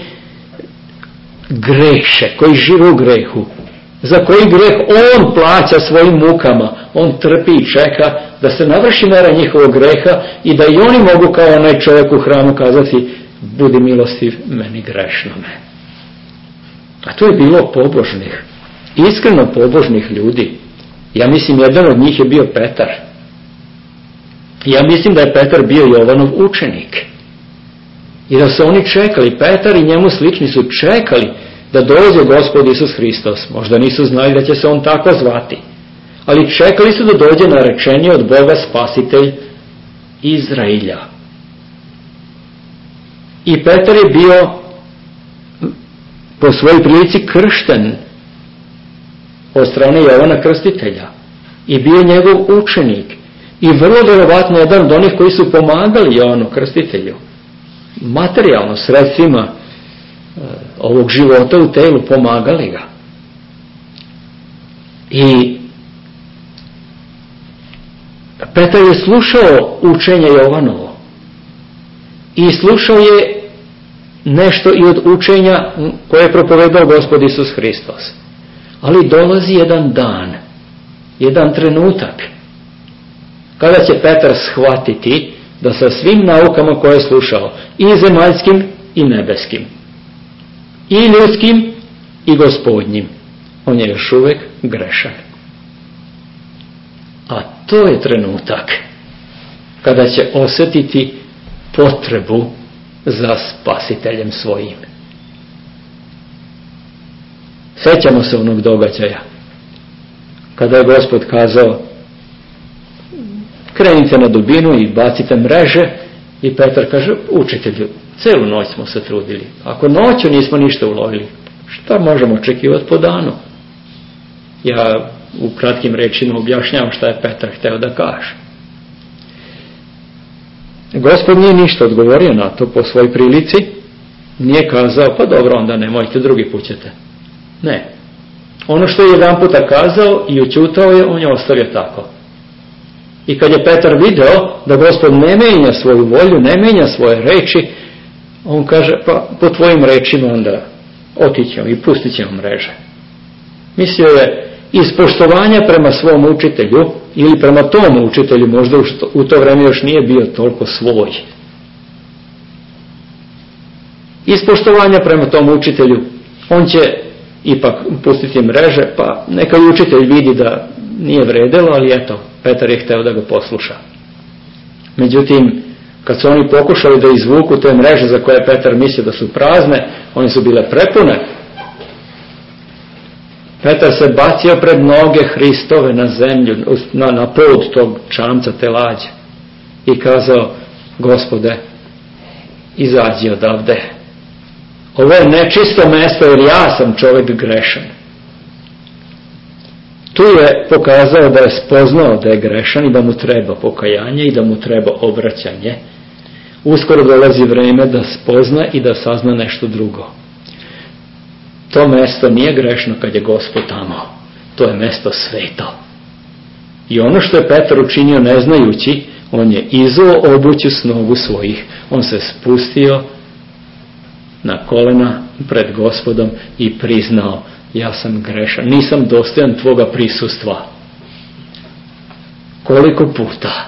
greše, koji žive u grehu, za koji greh on plaća svojim mukama. On trpi i čeka da se navrši mera njihovog greha i da i oni mogu kao onaj čovjek u hramu kazati, budi milostiv meni grešnome. A to je bilo pobožnih, iskreno pobožnih ljudi. Ja mislim jedan od njih je bio Petar. Ja mislim da je Petar bio Jovanov učenik. I da su oni čekali, Petar i njemu slični su čekali da dođe Gospod Isus Hristos. Možda nisu znali da će se on tako zvati. Ali čekali su da dođe narečeni od Boga Spasitelj Izrailja. I Petar je bio po svojoj prilici kršten od strane Jovana Krstitelja. I bio njegov učenik. I vrlo vjerovatno jedan od onih koji su pomagali Jovanu Krstitelju. Materijalno, sredstvima ovog života u telu, pomagali ga. I Petar je slušao učenje Jovanovo. I slušao je nešto i od učenja koje je propovedao Gospod Isus Hristos. Ali dolazi jedan dan, jedan trenutak, kada će Petar shvatiti da sa svim naukama koje je slušao, i zemaljskim i nebeskim, i ljudskim i gospodnjim, on je još uvijek grešan. A to je trenutak kada će osjetiti potrebu za spasiteljem svojim. Sjećamo se onog događaja kada je Gospod kazao, krenite na dubinu i bacite mreže, i Petar kaže, učitelju, celu noć smo se trudili. Ako noću nismo ništa ulovili, šta možemo očekivati po danu? Ja u kratkim rečima objašnjavam šta je Petar hteo da kaže. Gospod nije ništa odgovorio na to po svoj prilici, nije kazao, pa dobro, onda nemojte, drugi put ćete. Ne. Ono što je jedan puta kazao i ućutao je, on je ostavio tako. I kad je Petar video da Gospod ne menja svoju volju, ne menja svoje reči, on kaže, pa po tvojim rečima onda otićemo i pustit ćemo mreže. Mislio je iz poštovanja prema svom učitelju ili prema tom učitelju, možda u to vreme još nije bio toliko svoj. Iz poštovanja prema tom učitelju on će ipak pustiti mreže, pa neka i učitelj vidi da nije vredelo, ali eto, Petar je hteo da ga posluša. Međutim, kad su oni pokušali da izvuku te mreže za koje Petar mislio da su prazne, one su bile prepune. Petar se bacio pred noge Hristove na zemlju, na, na pod tog čamca te lađe i kazao, Gospode, izađi odavde. Ovo je nečisto mesto jer ja sam čovjek grešan. Tu je pokazao da je spoznao da je grešan i da mu treba pokajanje i da mu treba obraćanje. Uskoro dolazi vreme da spozna i da sazna nešto drugo. To mesto nije grešno kad je Gospod tamo. To je mesto sveto. I ono što je Petar učinio ne znajući, on je izuo obuću s nogu svojih. On se spustio na kolena pred Gospodom i priznao, ja sam grešan, nisam dostojan tvoga prisustva. Koliko puta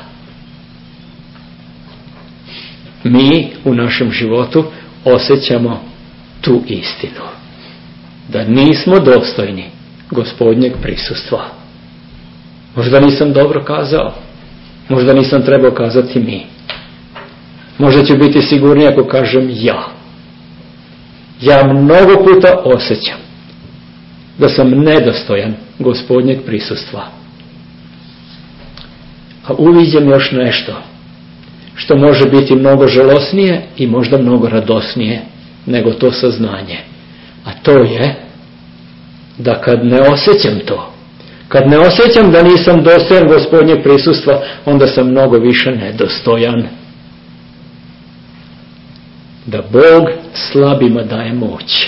mi u našem životu osjećamo tu istinu, da nismo dostojni Gospodnjeg prisustva. Možda nisam dobro kazao, možda nisam trebao kazati mi, možda ću biti sigurniji ako kažem ja. Ja mnogo puta osjećam da sam nedostojan Gospodnjeg prisustva. A uviđam još nešto što može biti mnogo žalosnije i možda mnogo radosnije nego to saznanje. A to je da kad ne osjećam to, kad ne osjećam da nisam dostojan Gospodnjeg prisustva, onda sam mnogo više nedostojan. Da Bog slabima daje moć.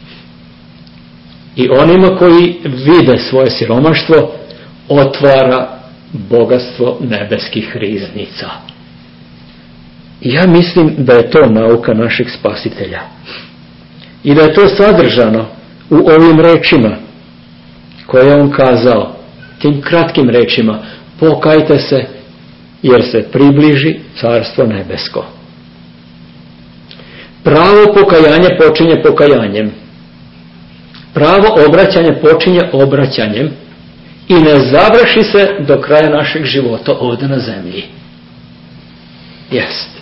I onima koji vide svoje siromaštvo, otvara bogatstvo nebeskih riznica. I ja mislim da je to nauka našeg Spasitelja. I da je to sadržano u ovim rečima koje je on kazao, tim kratkim rečima, pokajte se jer se približi Carstvo nebesko. Pravo pokajanje počinje pokajanjem. Pravo obraćanje počinje obraćanjem i ne završi se do kraja našeg života ovdje na zemlji. Jest.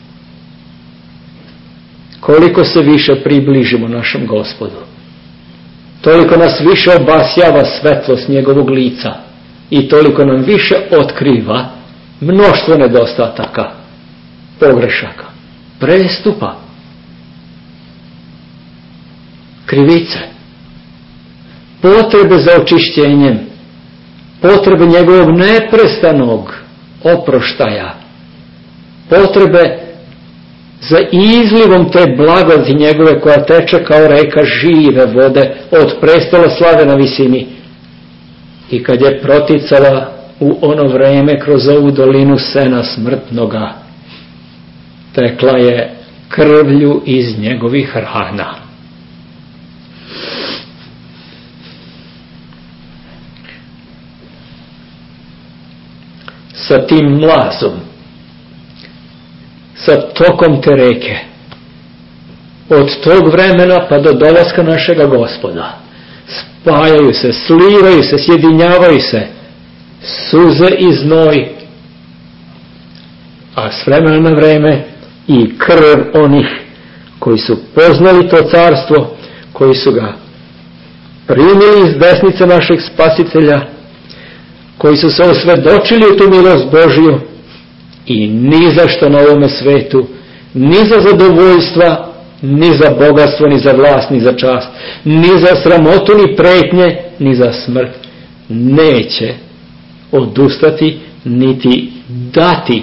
Koliko se više približimo našem Gospodu, toliko nas više obasjava svetlost njegovog lica i toliko nam više otkriva mnoštvo nedostataka, pogrešaka, prestupa, krivice, potrebe za očišćenjem, potrebe njegovog neprestanog oproštaja, potrebe za izlivom te blagodati njegove koja teče kao reka žive vode od prestola slave na visini. I kad je proticala u ono vreme kroz ovu dolinu sena smrtnoga, tekla je krvlju iz njegovih rana. Sa tim mlazom, sa tokom te reke, od tog vremena pa do dolaska našega Gospoda, spajaju se, slivaju se, sjedinjavaju se suze i znoj, a s vremena na vreme i krv onih koji su poznali to carstvo, koji su ga primili iz desnice našeg Spasitelja, koji su se osvedočili u tu milost Božiju i ni za što na ovome svetu, ni za zadovoljstva, ni za bogatstvo, ni za vlast, ni za čast, ni za sramotu, ni pretnje, ni za smrt, neće odustati niti dati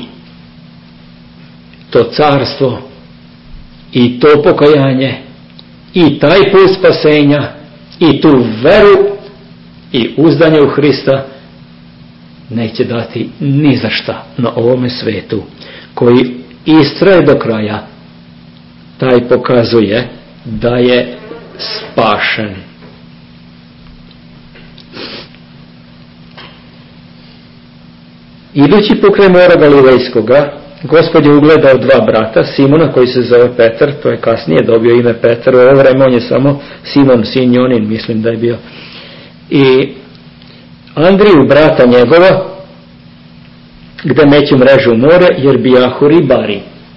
to carstvo i to pokajanje i taj put spasenja i tu veru i uzdanje u Hrista neće dati ni za šta na ovome svetu. Koji istraje do kraja, taj pokazuje da je spašen. Idući pokraj mora Galilejskoga, Gospod je ugledao dva brata, Simona koji se zove Petar, to je kasnije dobio ime Petar, u ovo vreme on je samo Simon, sin Jonin, mislim da je bio, i Andriju, brata njegova, gde meću mrežu u more, jer bijahu ribari.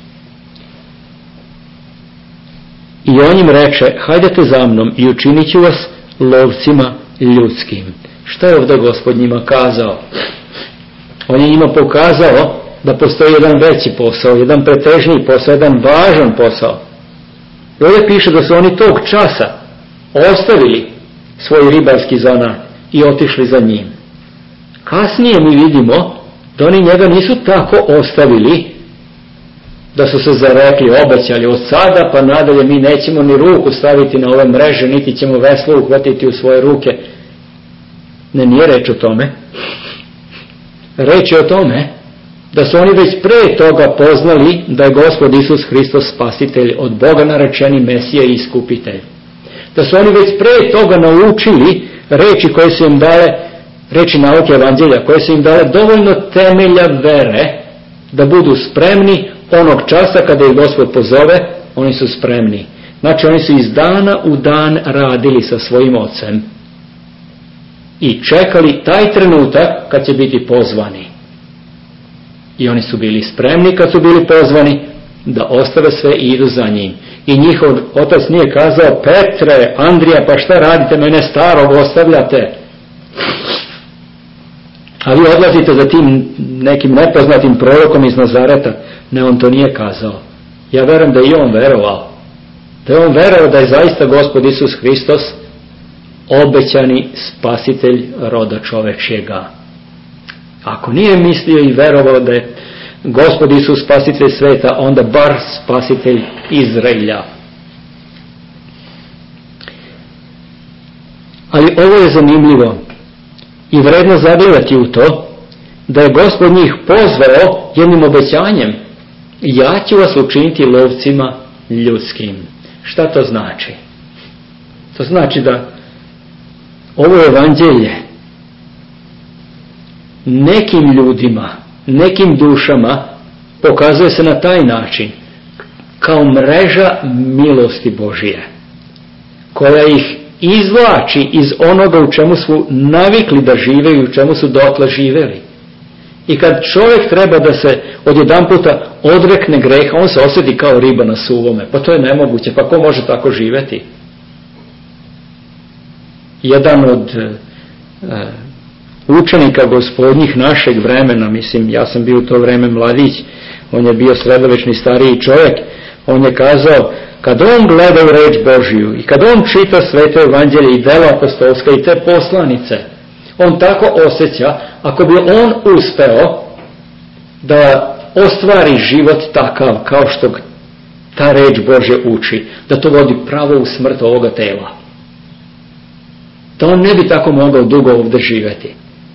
I on im reče, hajdete za mnom i učinit ću vas lovcima ljudskim. Šta je ovdje Gospod njima kazao? On je njima pokazao da postoji jedan veći posao, jedan pretežniji posao, jedan važan posao. I ovdje piše da su oni tog časa ostavili svoj ribarski zanat i otišli za njim. Kasnije mi vidimo da oni njega nisu tako ostavili, da su se zarekli, obećali od sada pa nadalje mi nećemo ni ruku staviti na ove mreže, niti ćemo veslo uhvatiti u svoje ruke. Ne, nije reč o tome. Reč je o tome da su oni već pre toga poznali da je Gospod Isus Hristos spasitelj, od Boga narečeni Mesija i iskupitelj. Da su oni već pre toga naučili reči koje su im dale, reči nauke evanđelja, koje su im dale dovoljno temelja vere da budu spremni onog časa kada ih Gospod pozove, oni su spremni. Znači oni su iz dana u dan radili sa svojim ocem i čekali taj trenutak kad će biti pozvani. I oni su bili spremni kad su bili pozvani da ostave sve i idu za njim. I njihov otac nije kazao, Petre, Andrija, pa šta radite, mene starog ostavljate? A vi odlazite za tim nekim nepoznatim prorokom iz Nazareta. Ne, on to nije kazao. Ja verujem da je on verovao. Da je on verovao da je zaista Gospod Isus Hristos obećani spasitelj roda čovečjega. Ako nije mislio i verovao da je Gospod Isus spasitelj sveta, onda bar spasitelj Izraelja. Ali ovo je zanimljivo i vredno zagledati u to, da je Gospod njih pozvao jednim obećanjem. Ja ću vas učiniti lovcima ljudskim. Šta to znači? To znači da ovo evanđelje nekim ljudima, nekim dušama pokazuje se na taj način, kao mreža milosti Božije, koja ih izvlači iz onoga u čemu su navikli da žive i u čemu su dotle živeli. I kad čovjek treba da se odjedanputa odrekne greha, on se osjeti kao riba na suvome. Pa to je nemoguće, pa ko može tako živjeti? Jedan od uh, učenika gospodnjih našeg vremena, mislim, ja sam bio u to vreme mladić, on je bio sredovečni stariji čovjek, on je kazao, kad on gleda u reč Božiju i kad on čita sveto evanđelje i dela apostolska i te poslanice, on tako osjeća, ako bi on uspeo da ostvari život takav kao što ta reč Božja uči, da to vodi pravo u smrt ovoga tela, da on ne bi tako mogao dugo ovdje živjeti.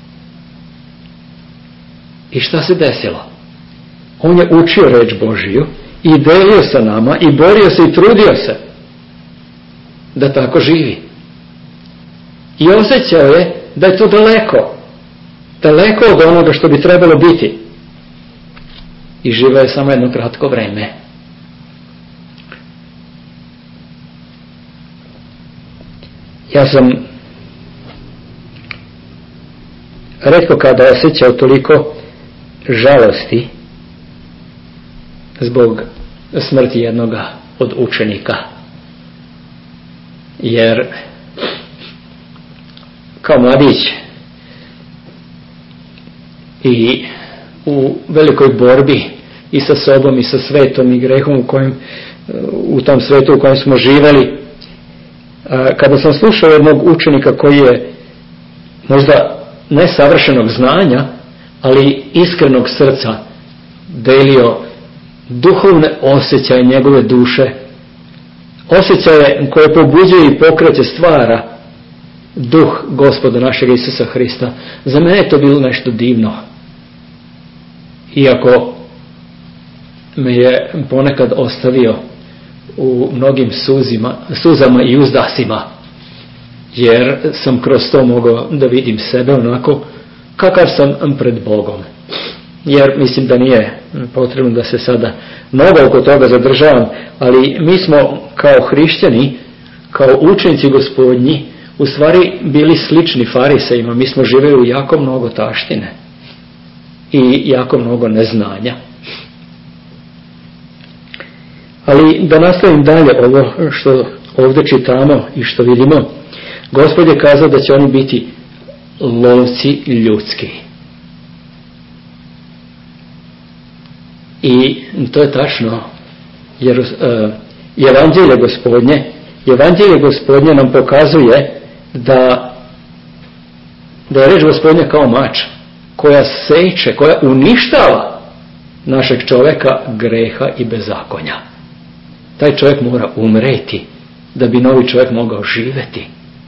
I šta se desilo? On je učio reč Božiju i delio sa nama i borio se i trudio se da tako živi. I osjećao je da je to daleko, daleko od onoga što bi trebalo biti. I živio je samo jedno kratko vreme. Ja sam retko kada osjećao toliko žalosti zbog smrti jednoga od učenika. Jer kao mladić i u velikoj borbi i sa sobom i sa svetom i grehom u kojem, u tom svetu u kojem smo živjeli, kada sam slušao jednog učenika koji je možda nesavršenog znanja, ali iskrenog srca delio duhovne osjećaje njegove duše, osjećaje koje pobuđuje i pokreće, stvara duh Gospoda našeg Isusa Hrista. Za mene je to bilo nešto divno. Iako me je ponekad ostavio u mnogim suzima, suzama i uzdasima, jer sam kroz to mogao da vidim sebe onako kakav sam pred Bogom. Jer mislim da nije potrebno da se sada mnogo oko toga zadržavam, ali mi smo kao hrišćani, kao učenici Gospodnji, u stvari bili slični farisejima. Mi smo živjeli u jako mnogo taštine i jako mnogo neznanja. Ali da nastavim dalje ovo što ovdje čitamo i što vidimo. Gospod je kazao da će oni biti lovci ljudski. I to je tačno, jer uh, evanđelje Gospodnje, evanđelje Gospodnje nam pokazuje da, da je reč Gospodnja kao mač, koja seče, koja uništava našeg čovjeka greha i bezakonja. Taj čovjek mora umreti da bi novi čovjek mogao živjeti.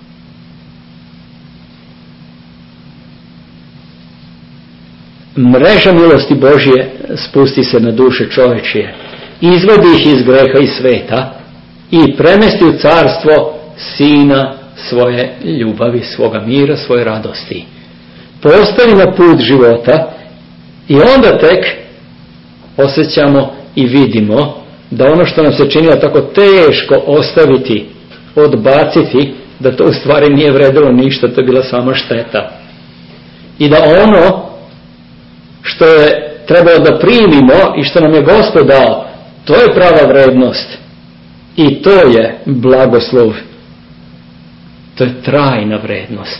Mreža milosti Božje spusti se na duše čovječije, izvodi ih iz greha i sveta i premesti u carstvo Sina svoje ljubavi, svoga mira, svoje radosti. Postavi na put života i onda tek osjećamo i vidimo da ono što nam se činilo tako teško ostaviti, odbaciti, da to u stvari nije vredilo ništa, to je bila sama šteta. I da ono što je trebalo da primimo i što nam je Gospod dao, to je prava vrednost. I to je blagoslov. To je trajna vrednost.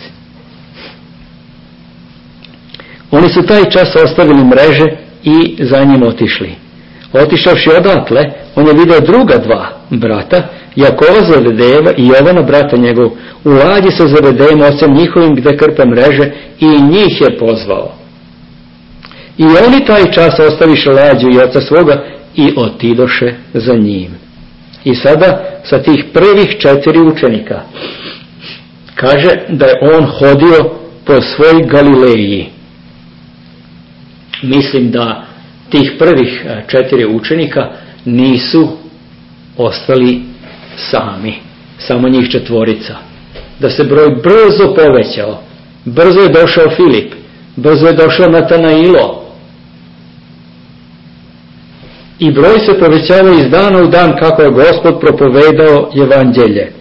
Oni su taj čas ostavili mreže i za njim otišli. Otišavši odatle, on je vidio druga dva brata, Jakova Zebedejeva i Jovana brata njegov, u lađi sa Zebedejem ocem njihovim gde krpe mreže, i njih je pozvao. I oni taj čas ostaviše lađu i oca svoga i otidoše za njim. I sada sa tih prvih četiri učenika kaže da je on hodio po svoj Galileji. Mislim da tih prvih četiri učenika nisu ostali sami, samo njih četvorica. Da se broj brzo povećao. Brzo je došao Filip, brzo je došao Natanailo. I broj se povećava iz dana u dan kako je Gospod propovedao evanđelje.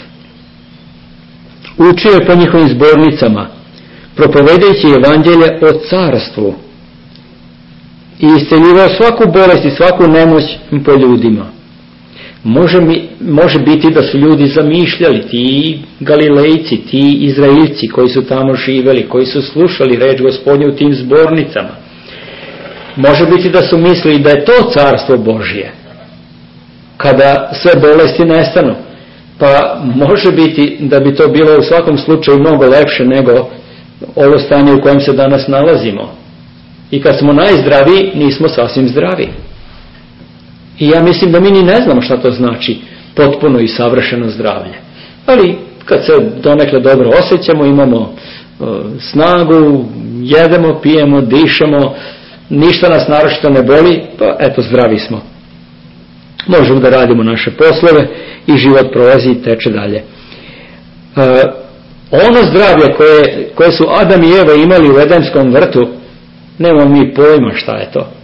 Učio je po njihovim zbornicama, propovedajući evanđelje o carstvu. I isceljivao svaku bolest i svaku nemoć po ljudima. Može, mi, može biti da su ljudi zamišljali, ti Galilejci, ti Izraelci koji su tamo živjeli, koji su slušali reč Gospodnje u tim zbornicama. Može biti da su mislili da je to carstvo Božje, kada sve bolesti nestanu. Pa može biti da bi to bilo u svakom slučaju mnogo lepše nego ovo stanje u kojem se danas nalazimo. I kad smo najzdraviji, nismo sasvim zdravi. I ja mislim da mi ni ne znamo šta to znači potpuno i savršeno zdravlje. Ali kad se donekle dobro osjećamo, imamo uh, snagu, jedemo, pijemo, dišemo, ništa nas naročito ne boli, pa eto, zdravi smo. Možemo da radimo naše poslove i život prolazi i teče dalje. Uh, ono zdravlje koje, koje su Adam i Eva imali u Edenskom vrtu, nemamo mi pojma šta je to.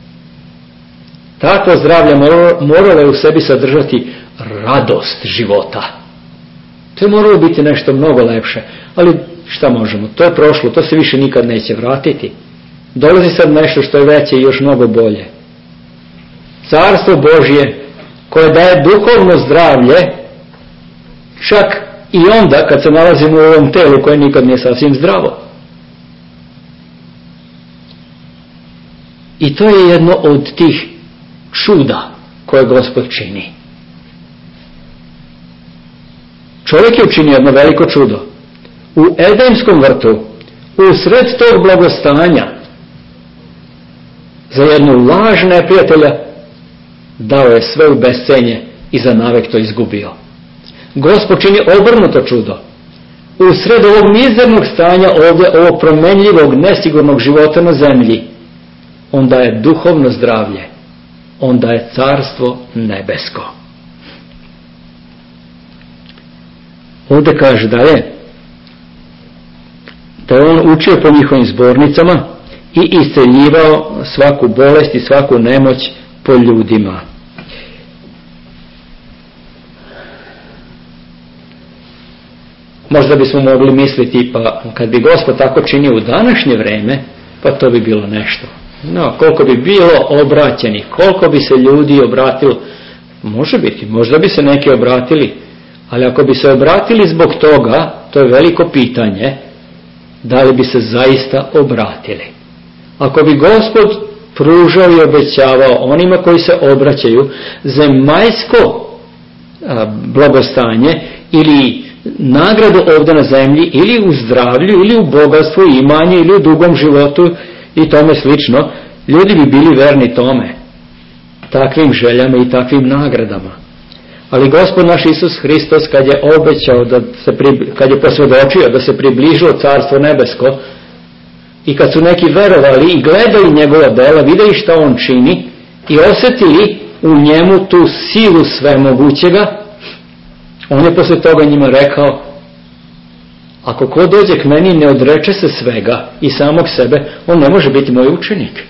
Takvo zdravlje moralo je u sebi sadržati radost života. To je moralo biti nešto mnogo lepše. Ali šta možemo? To je prošlo, to se više nikad neće vratiti. Dolazi sad nešto što je veće i još mnogo bolje. Carstvo Božje koje daje duhovno zdravlje, čak i onda kad se nalazimo u ovom telu koje nikad nije sasvim zdravo. I to je jedno od tih čuda koje Gospod čini. Čovjek je učinio jedno veliko čudo. U Edenskom vrtu, u u sred tog blagostanja za jednu laž neprijatelja dao je sve u bescenje i za navek to izgubio. Gospod čini obrnuto čudo. U sred ovog mizernog stanja, ovdje, ovog promenljivog, nesigurnog života na zemlji, on daje duhovno zdravlje, on daje carstvo nebesko. Ovdje kaže da je da je on učio po njihovim zbornicama i isceljivao svaku bolest i svaku nemoć po ljudima. Možda bismo mogli misliti, pa kad bi Gospod tako činio u današnje vreme, pa to bi bilo nešto. No, koliko bi bilo obraćenih, koliko bi se ljudi obratilo, može biti, možda bi se neki obratili, ali ako bi se obratili zbog toga, to je veliko pitanje, da li bi se zaista obratili. Ako bi Gospod pružao i obećavao onima koji se obraćaju zemaljsko a, blagostanje ili nagradu ovdje na zemlji, ili u zdravlju, ili u bogatstvu, imanju, ili u dugom životu i tome slično, ljudi bi bili verni tome, takvim željama i takvim nagradama. Ali Gospod naš Isus Hristos, kad je obećao, da se pri, kad je posvjedočio da se približilo carstvo nebesko, i kad su neki verovali i gledali njegova dela, vidjeli šta on čini i osjetili u njemu tu silu svemogućega, on je posle toga njima rekao: ako ko dođe k meni ne odreče se svega i samog sebe, on ne može biti moj učenik.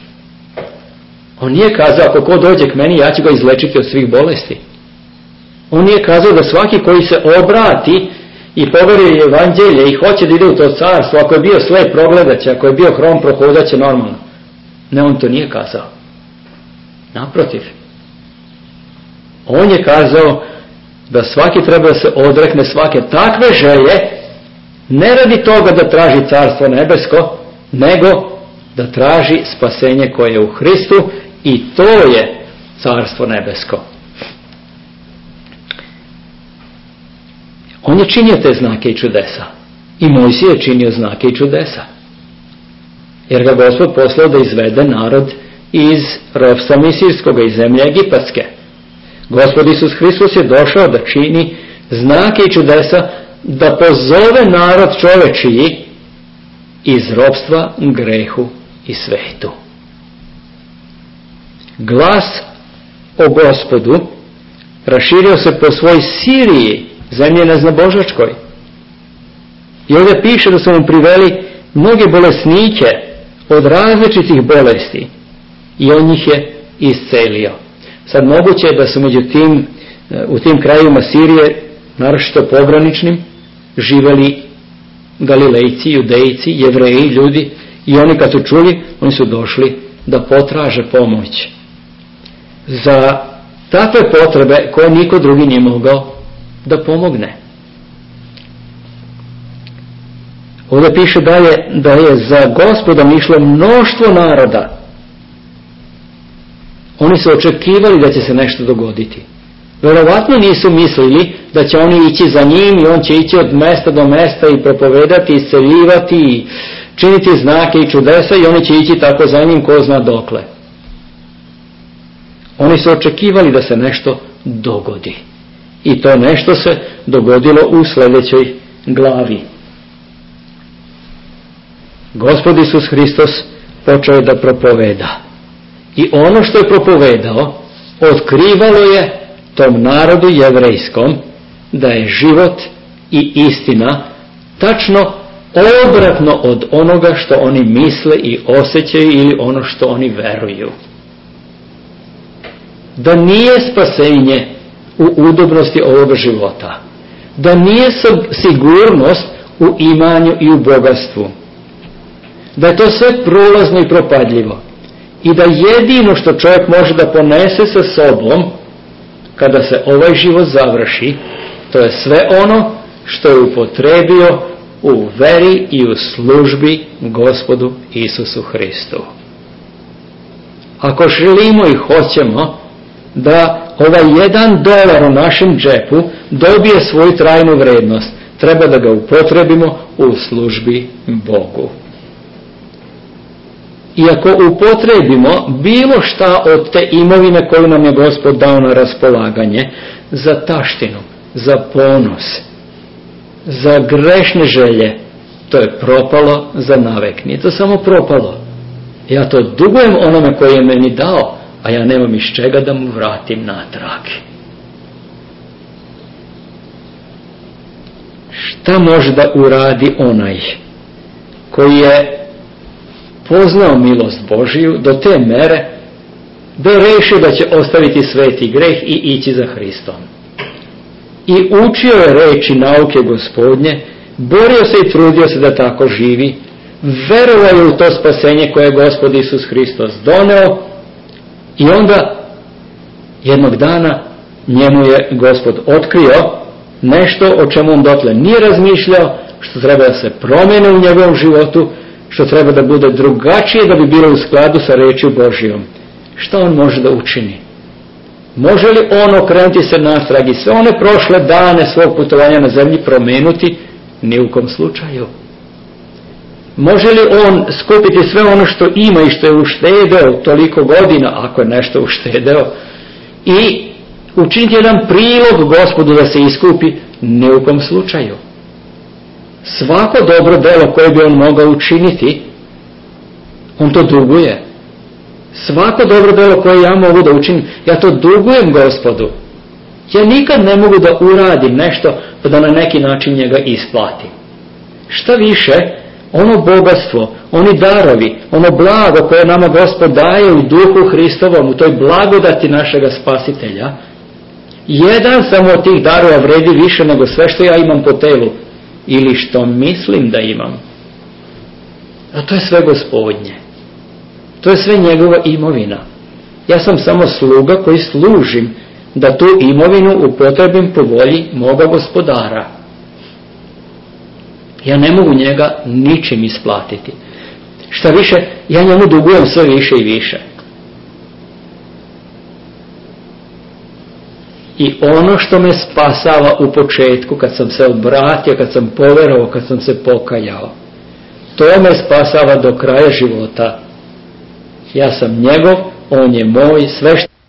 On nije kazao: ako ko dođe k meni, ja ću ga izlečiti od svih bolesti. On nije kazao da svaki koji se obrati i poveruje evanđelje i hoće da ide u to carstvo, ako je bio slep progledat će, ako je bio hrom prohodat će normalno. Ne, on to nije kazao. Naprotiv. On je kazao da svaki treba da se odrekne svake takve želje, ne radi toga da traži carstvo nebesko, nego da traži spasenje koje je u Hristu, i to je carstvo nebesko. On je činio te znake i čudesa. I Mojsije je činio znake i čudesa. Jer ga Gospod poslao da izvede narod iz ropstva misirskoga, iz zemlje egipatske. Gospod Isus Hristos je došao da čini znake i čudesa, da pozove narod čovečiji iz ropstva grehu i svetu. Glas o Gospodu raširio se po svoj Siriji, zemlje neznabožačkoj. I ovdje piše da su mu priveli mnoge bolesnike od različitih bolesti i on njih je iscelio. Sad moguće je da su među tim, u tim krajevima Sirije, naročito pograničnim, živeli Galilejci, Judejci, Jevreji, ljudi, i oni kad su čuli, oni su došli da potraže pomoć za takve potrebe koje niko drugi nije mogao da pomogne. Ovdje piše dalje da je za Gospodom išlo mnoštvo naroda. Oni su očekivali da će se nešto dogoditi. Verovatno nisu mislili da će oni ići za njim i on će ići od mesta do mesta i propovedati, isceljivati i činiti znake i čudesa i oni će ići tako za njim ko zna dokle. Oni su očekivali da se nešto dogodi. I to nešto se dogodilo u sljedećoj glavi. Gospod Isus Hristos počeo je da propoveda. I ono što je propovedao, otkrivalo je tom narodu jevrejskom da je život i istina tačno obratno od onoga što oni misle i osjećaju ili ono što oni veruju. Da nije spasenje u udobnosti ovoga života. Da nije sigurnost u imanju i u bogatstvu. Da je to sve prolazno i propadljivo. I da jedino što čovjek može da ponese sa sobom kada se ovaj život završi, to je sve ono što je upotrebio u veri i u službi Gospodu Isusu Hristu. Ako želimo i hoćemo da ovaj jedan dolar u našem džepu dobije svoju trajnu vrednost, treba da ga upotrebimo u službi Bogu. I ako upotrebimo bilo šta od te imovine koju nam je Gospod dao na raspolaganje za taštinu, za ponos, za grešne želje, to je propalo za navek. Nije to samo propalo. Ja to dugujem onome koji je meni dao, a ja nemam iz čega da mu vratim natrag. Šta može da uradi onaj koji je poznao milost Božiju do te mere da je rešio da će ostaviti sveti greh i ići za Hristom? I učio je reči nauke Gospodnje, borio se i trudio se da tako živi, verovao je u to spasenje koje je Gospod Isus Hristos doneo, i onda jednog dana njemu je Gospod otkrio nešto o čemu on dotle nije razmišljao, što treba da se promene u njegovom životu, što treba da bude drugačije da bi bilo u skladu sa rečju Božijom. Šta on može da učini? Može li on okrenuti se natrag i sve one prošle dane svog putovanja na zemlji promenuti? Ni u kom slučaju. Može li on skupiti sve ono što ima i što je uštedeo toliko godina, ako je nešto uštedeo, i učiniti jedan prilog Gospodu da se iskupi? Ni u kom slučaju. Svako dobro delo koje bi on mogao učiniti, on to duguje. Svako dobro delo koje ja mogu da učinim, ja to dugujem Gospodu. Ja nikad ne mogu da uradim nešto pa da na neki način njega isplatim. Šta više, ono bogatstvo, oni darovi, ono blago koje nama Gospod daje u duhu Hristovom, u toj blagodati našega Spasitelja, jedan samo od tih darova vredi više nego sve što ja imam po telu ili što mislim da imam. A to je sve Gospodnje. To je sve njegova imovina. Ja sam samo sluga koji služim da tu imovinu upotrebim po volji moga Gospodara. Ja ne mogu njega ničim isplatiti. Šta više, ja njemu dugujem sve više i više. I ono što me spasava u početku, kad sam se obratio, kad sam poverovao, kad sam se pokajao, to me spasava do kraja života. Ja sam njegov, on je moj, sve što